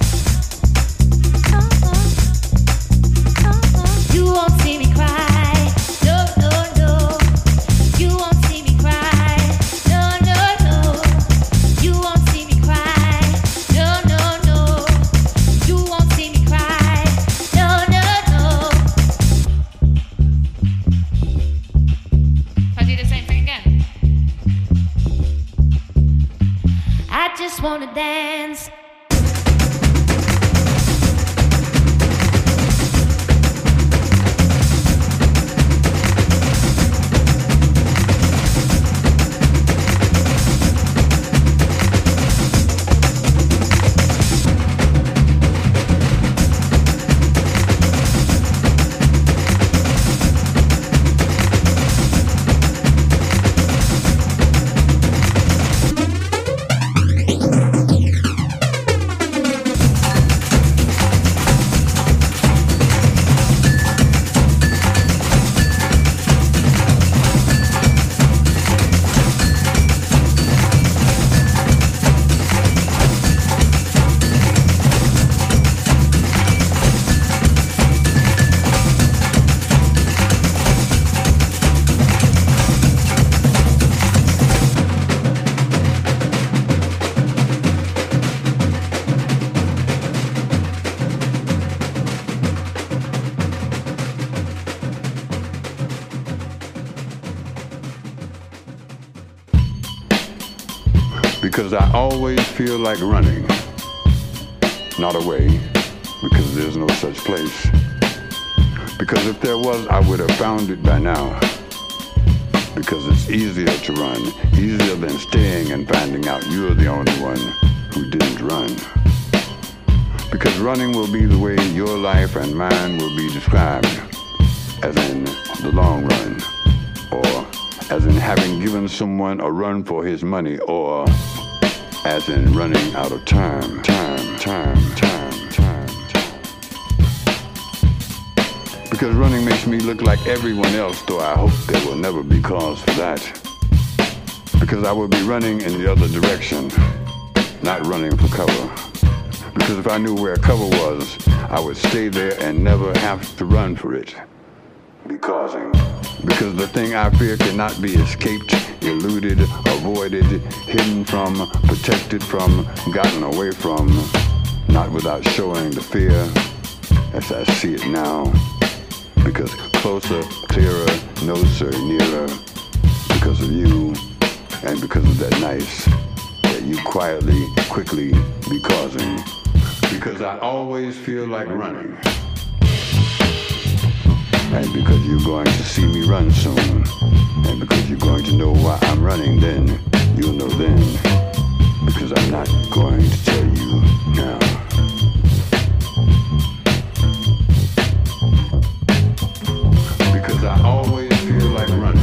You won't see me cry, no, no, no. You won't see me cry, no, no, no. You won't see me cry, no, no, no. You won't see me cry, no, no, no. I do the same thing again. I just wanna dance. Because I always feel like running, not away, because there's no such place. Because if there was, I would have found it by now. Because it's easier to run, easier than staying and finding out you're the only one who didn't run. Because running will be the way your life and mine will be described, as in the long run, or as in having given someone a run for his money, or as in running out of time. Because running makes me look like everyone else, though I hope there will never be cause for that. Because I will be running in the other direction, not running for cover. Because if I knew where cover was, I would stay there and never have to run for it. Because the thing I fear cannot be escaped, eluded, avoided, hidden from, protected from, gotten away from, not without showing the fear as I see it now. Because closer, clearer, closer, nearer, because of you, and because of that nice that you quietly, quickly be causing. Because I always feel like running. And because you're going to see me run soon, and because you're going to know why I'm running then, you'll know then, because I'm not going to tell you now. Because I always feel like running.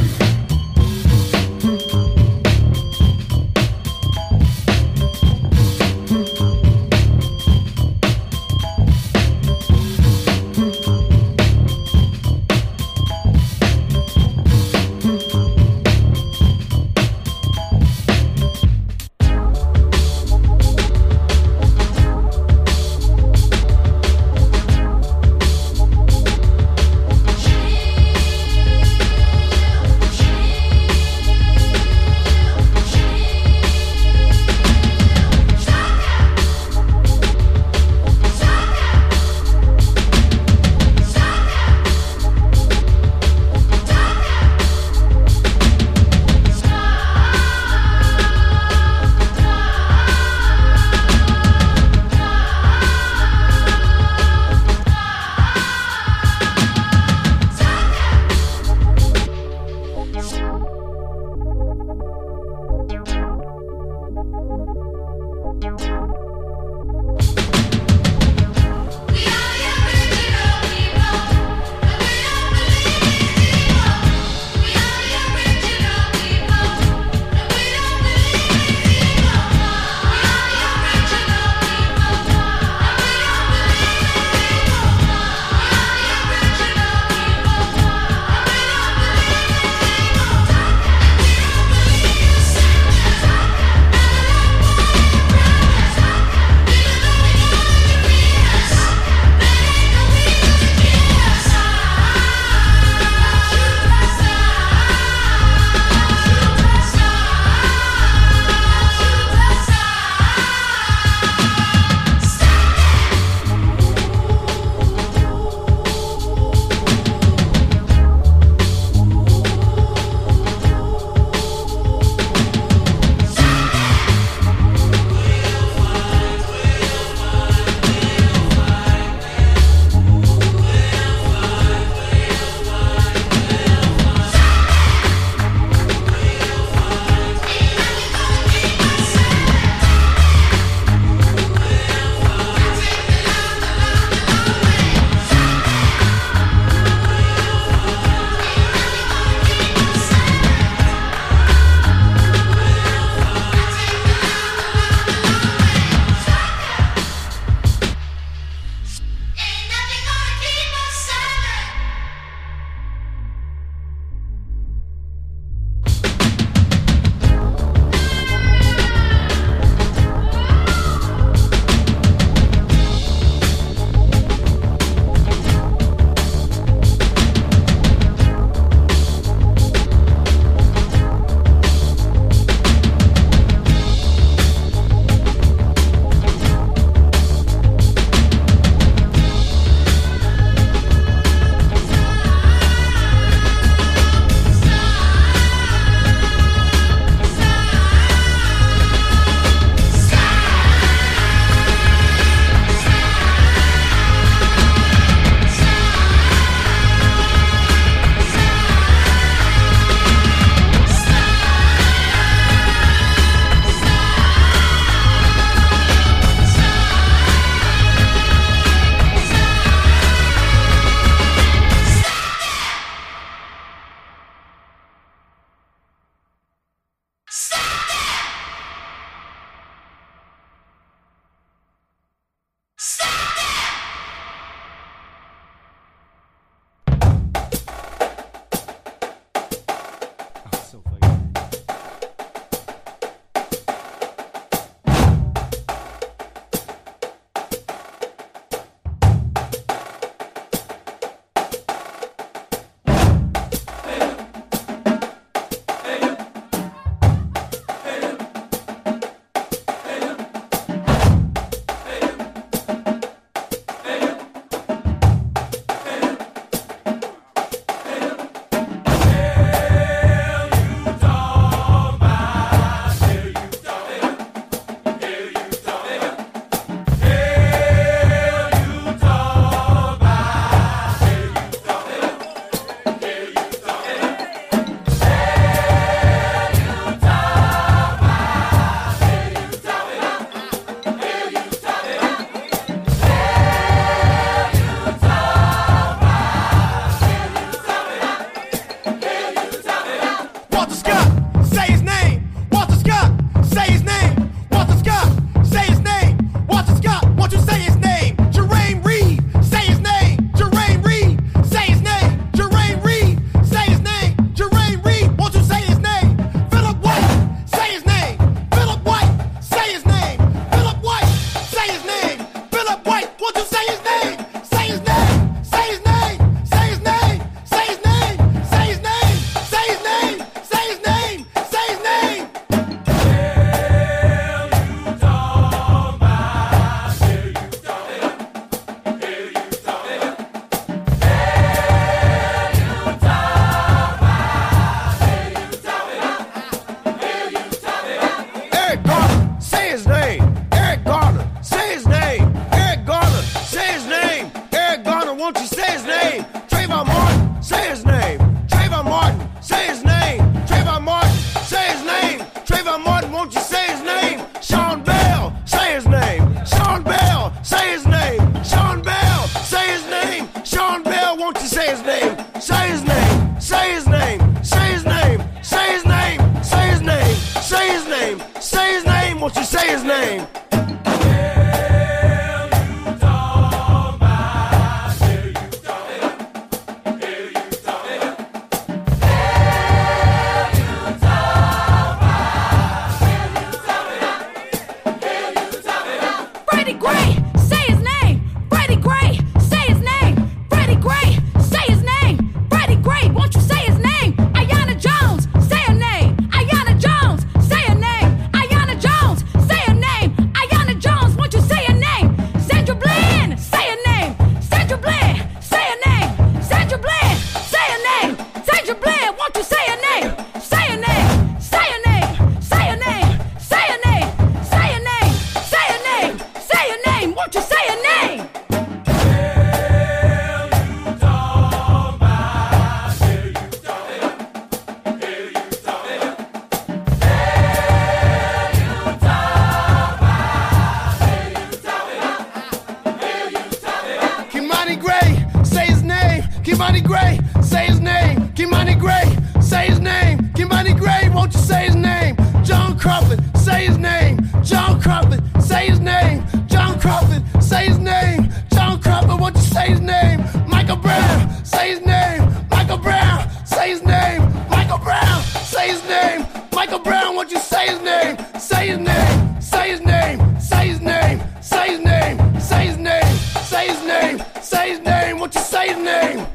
name. Sean Bell, say his name. Sean Bell, won't you say his name? Say his name, say his name, say his name, say his name, say his name, say his name, say his name, won't you say his name? Freddie Gray, say his name. Freddie Gray, say his name. Freddie Gray, say his name. Freddie Gray, won't you say his name? Ayanna Jones, say her name. Ayanna Jones, say her name. Ayanna Jones, say her name. Ayanna Jones, won't you say her name? Sandra Bland, say her name. Sandra Bland, say her name. Sandra Bland, say her name. Sandra Bland, won't you say her name? Say her name. Say her name. Say her name. Say her name. Say her name. Say her name. Say her name. Won't you say her name? Kimani Gray, say his name. Kimani Gray, say his name. Kimani Gray, say his name. Kimani Gray, won't you say his name? John Crawford, say his name. John Crawford, say his name. John Crawford, say his name. John Crawford, won't you say his name? Michael Brown, say his name. Michael Brown, say his name. Michael Brown, say his name. Michael Brown, won't you say his name? Say his name. Say his name. Say his name. Say his name. Say his name. Say his name. Say his name. Won't you say his name?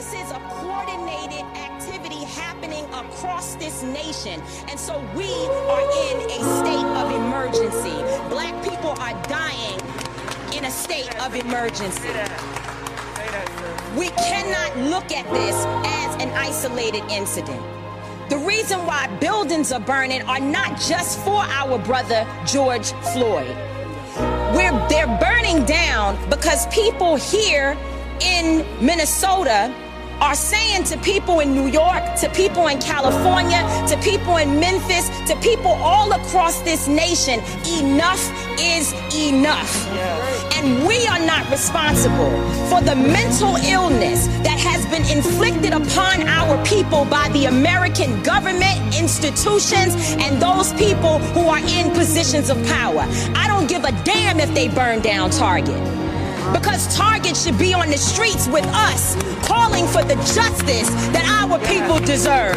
This is a coordinated activity happening across this nation. And so we are in a state of emergency. Black people are dying in a state of emergency. We cannot look at this as an isolated incident. The reason why buildings are burning are not just for our brother George Floyd. They're burning down because people here in Minnesota are saying to people in New York, to people in California, to people in Memphis, to people all across this nation, enough is enough. And we are not responsible for the mental illness that has been inflicted upon our people by the American government, institutions, and those people who are in positions of power. I don't give a damn if they burn down Target. Because Target should be on the streets with us, calling for the justice that our people deserve.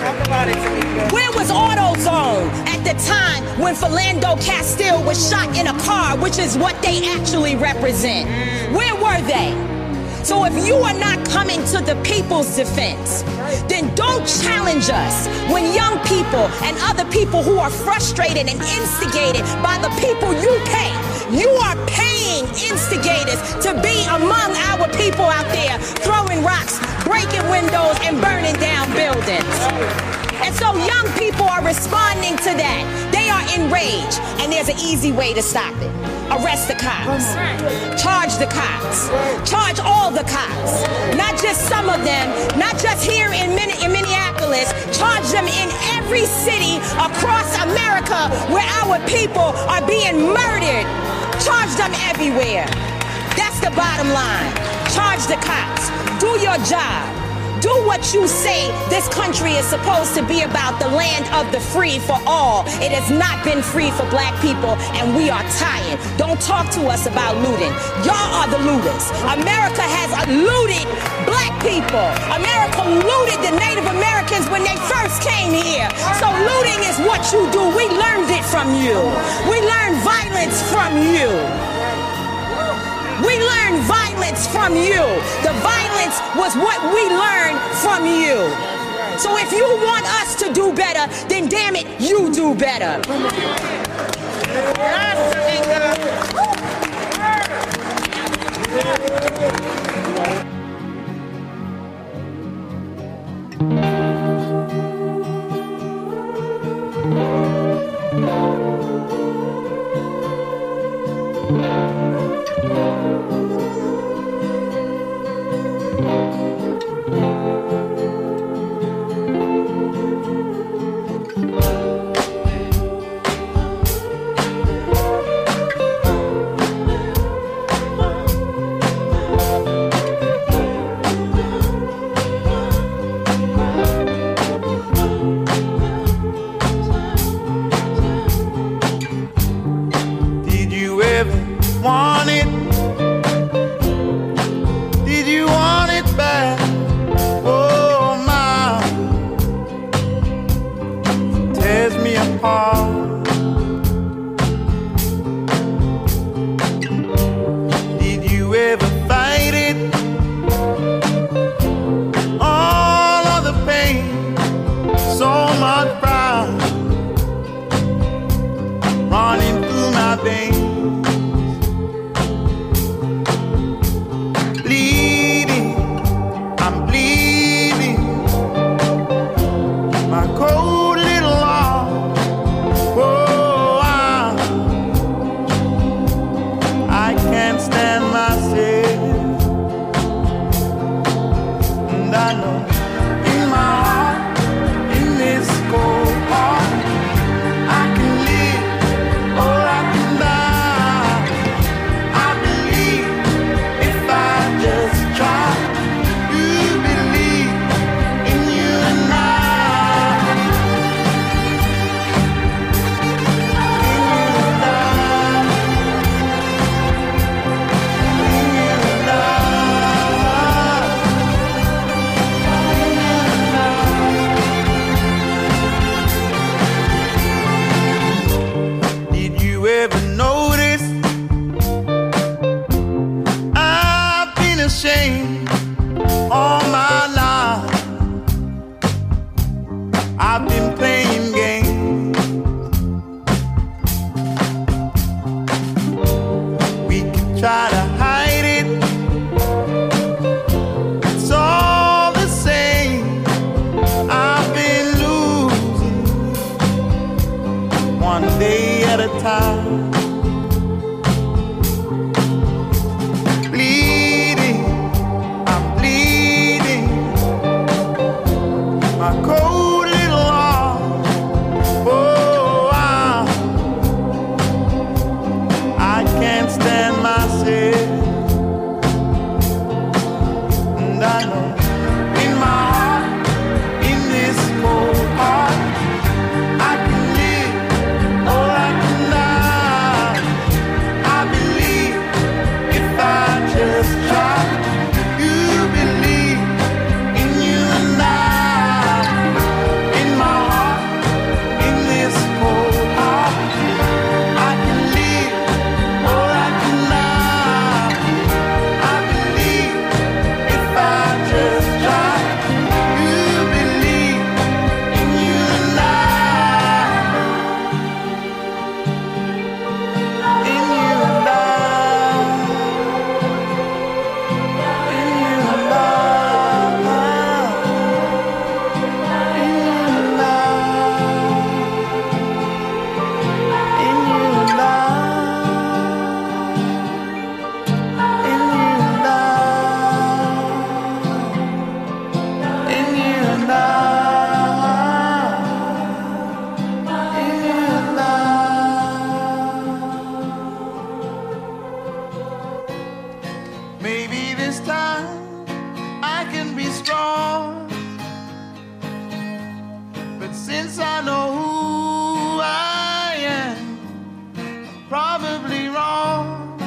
Where was AutoZone at the time when Philando Castile was shot in a car, which is what they actually represent? Where were they? So if you are not coming to the people's defense, then don't challenge us when young people and other people who are frustrated and instigated by the people you pay. You are paying instigators to be among our people out there throwing rocks, breaking windows, and burning down buildings. And so young people are responding to that. They are enraged, and there's an easy way to stop it. Arrest the cops. Charge the cops. Charge all the cops. Not just some of them, not just here in Minneapolis. Charge them in every city across America where our people are being murdered. Charge them everywhere. That's the bottom line. Charge the cops. Do your job. Do what you say this country is supposed to be about, the land of the free for all. It has not been free for black people, and we are tired. Don't talk to us about looting. Y'all are the looters. America has looted black people. America looted the Native Americans when they first came here. So looting is what you do. We learned it from you. We learned violence from you. We learned violence from you. The violence was what we learned from you. So if you want us to do better, then damn it, you do better. I've been playing games. We can try to hide it. It's all the same. I've been losing one day at a time. My cold little arm, oh, I can't stand myself, and I know in my heart, in this cold heart, I can live or I can die. I believe if I just try. You believe in you and I. Maybe this time I can be strong, but since I know who I am, I'm probably wrong.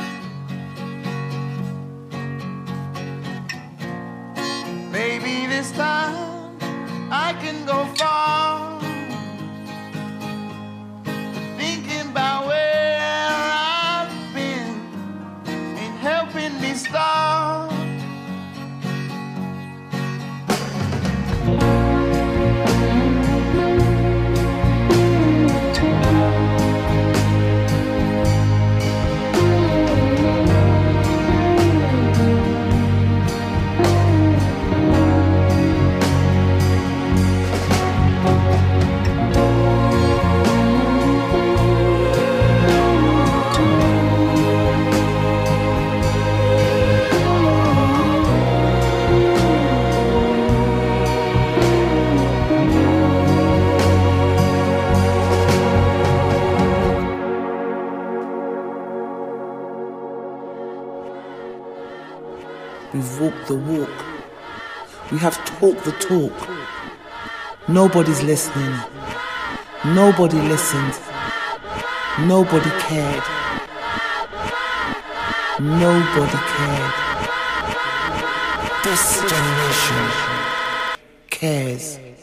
Maybe this time I can go far, thinking about where I've been ain't helping me start. We've walked the walk. We have talked the talk. Nobody's listening. Nobody listened. Nobody cared. Nobody cared. This generation cares.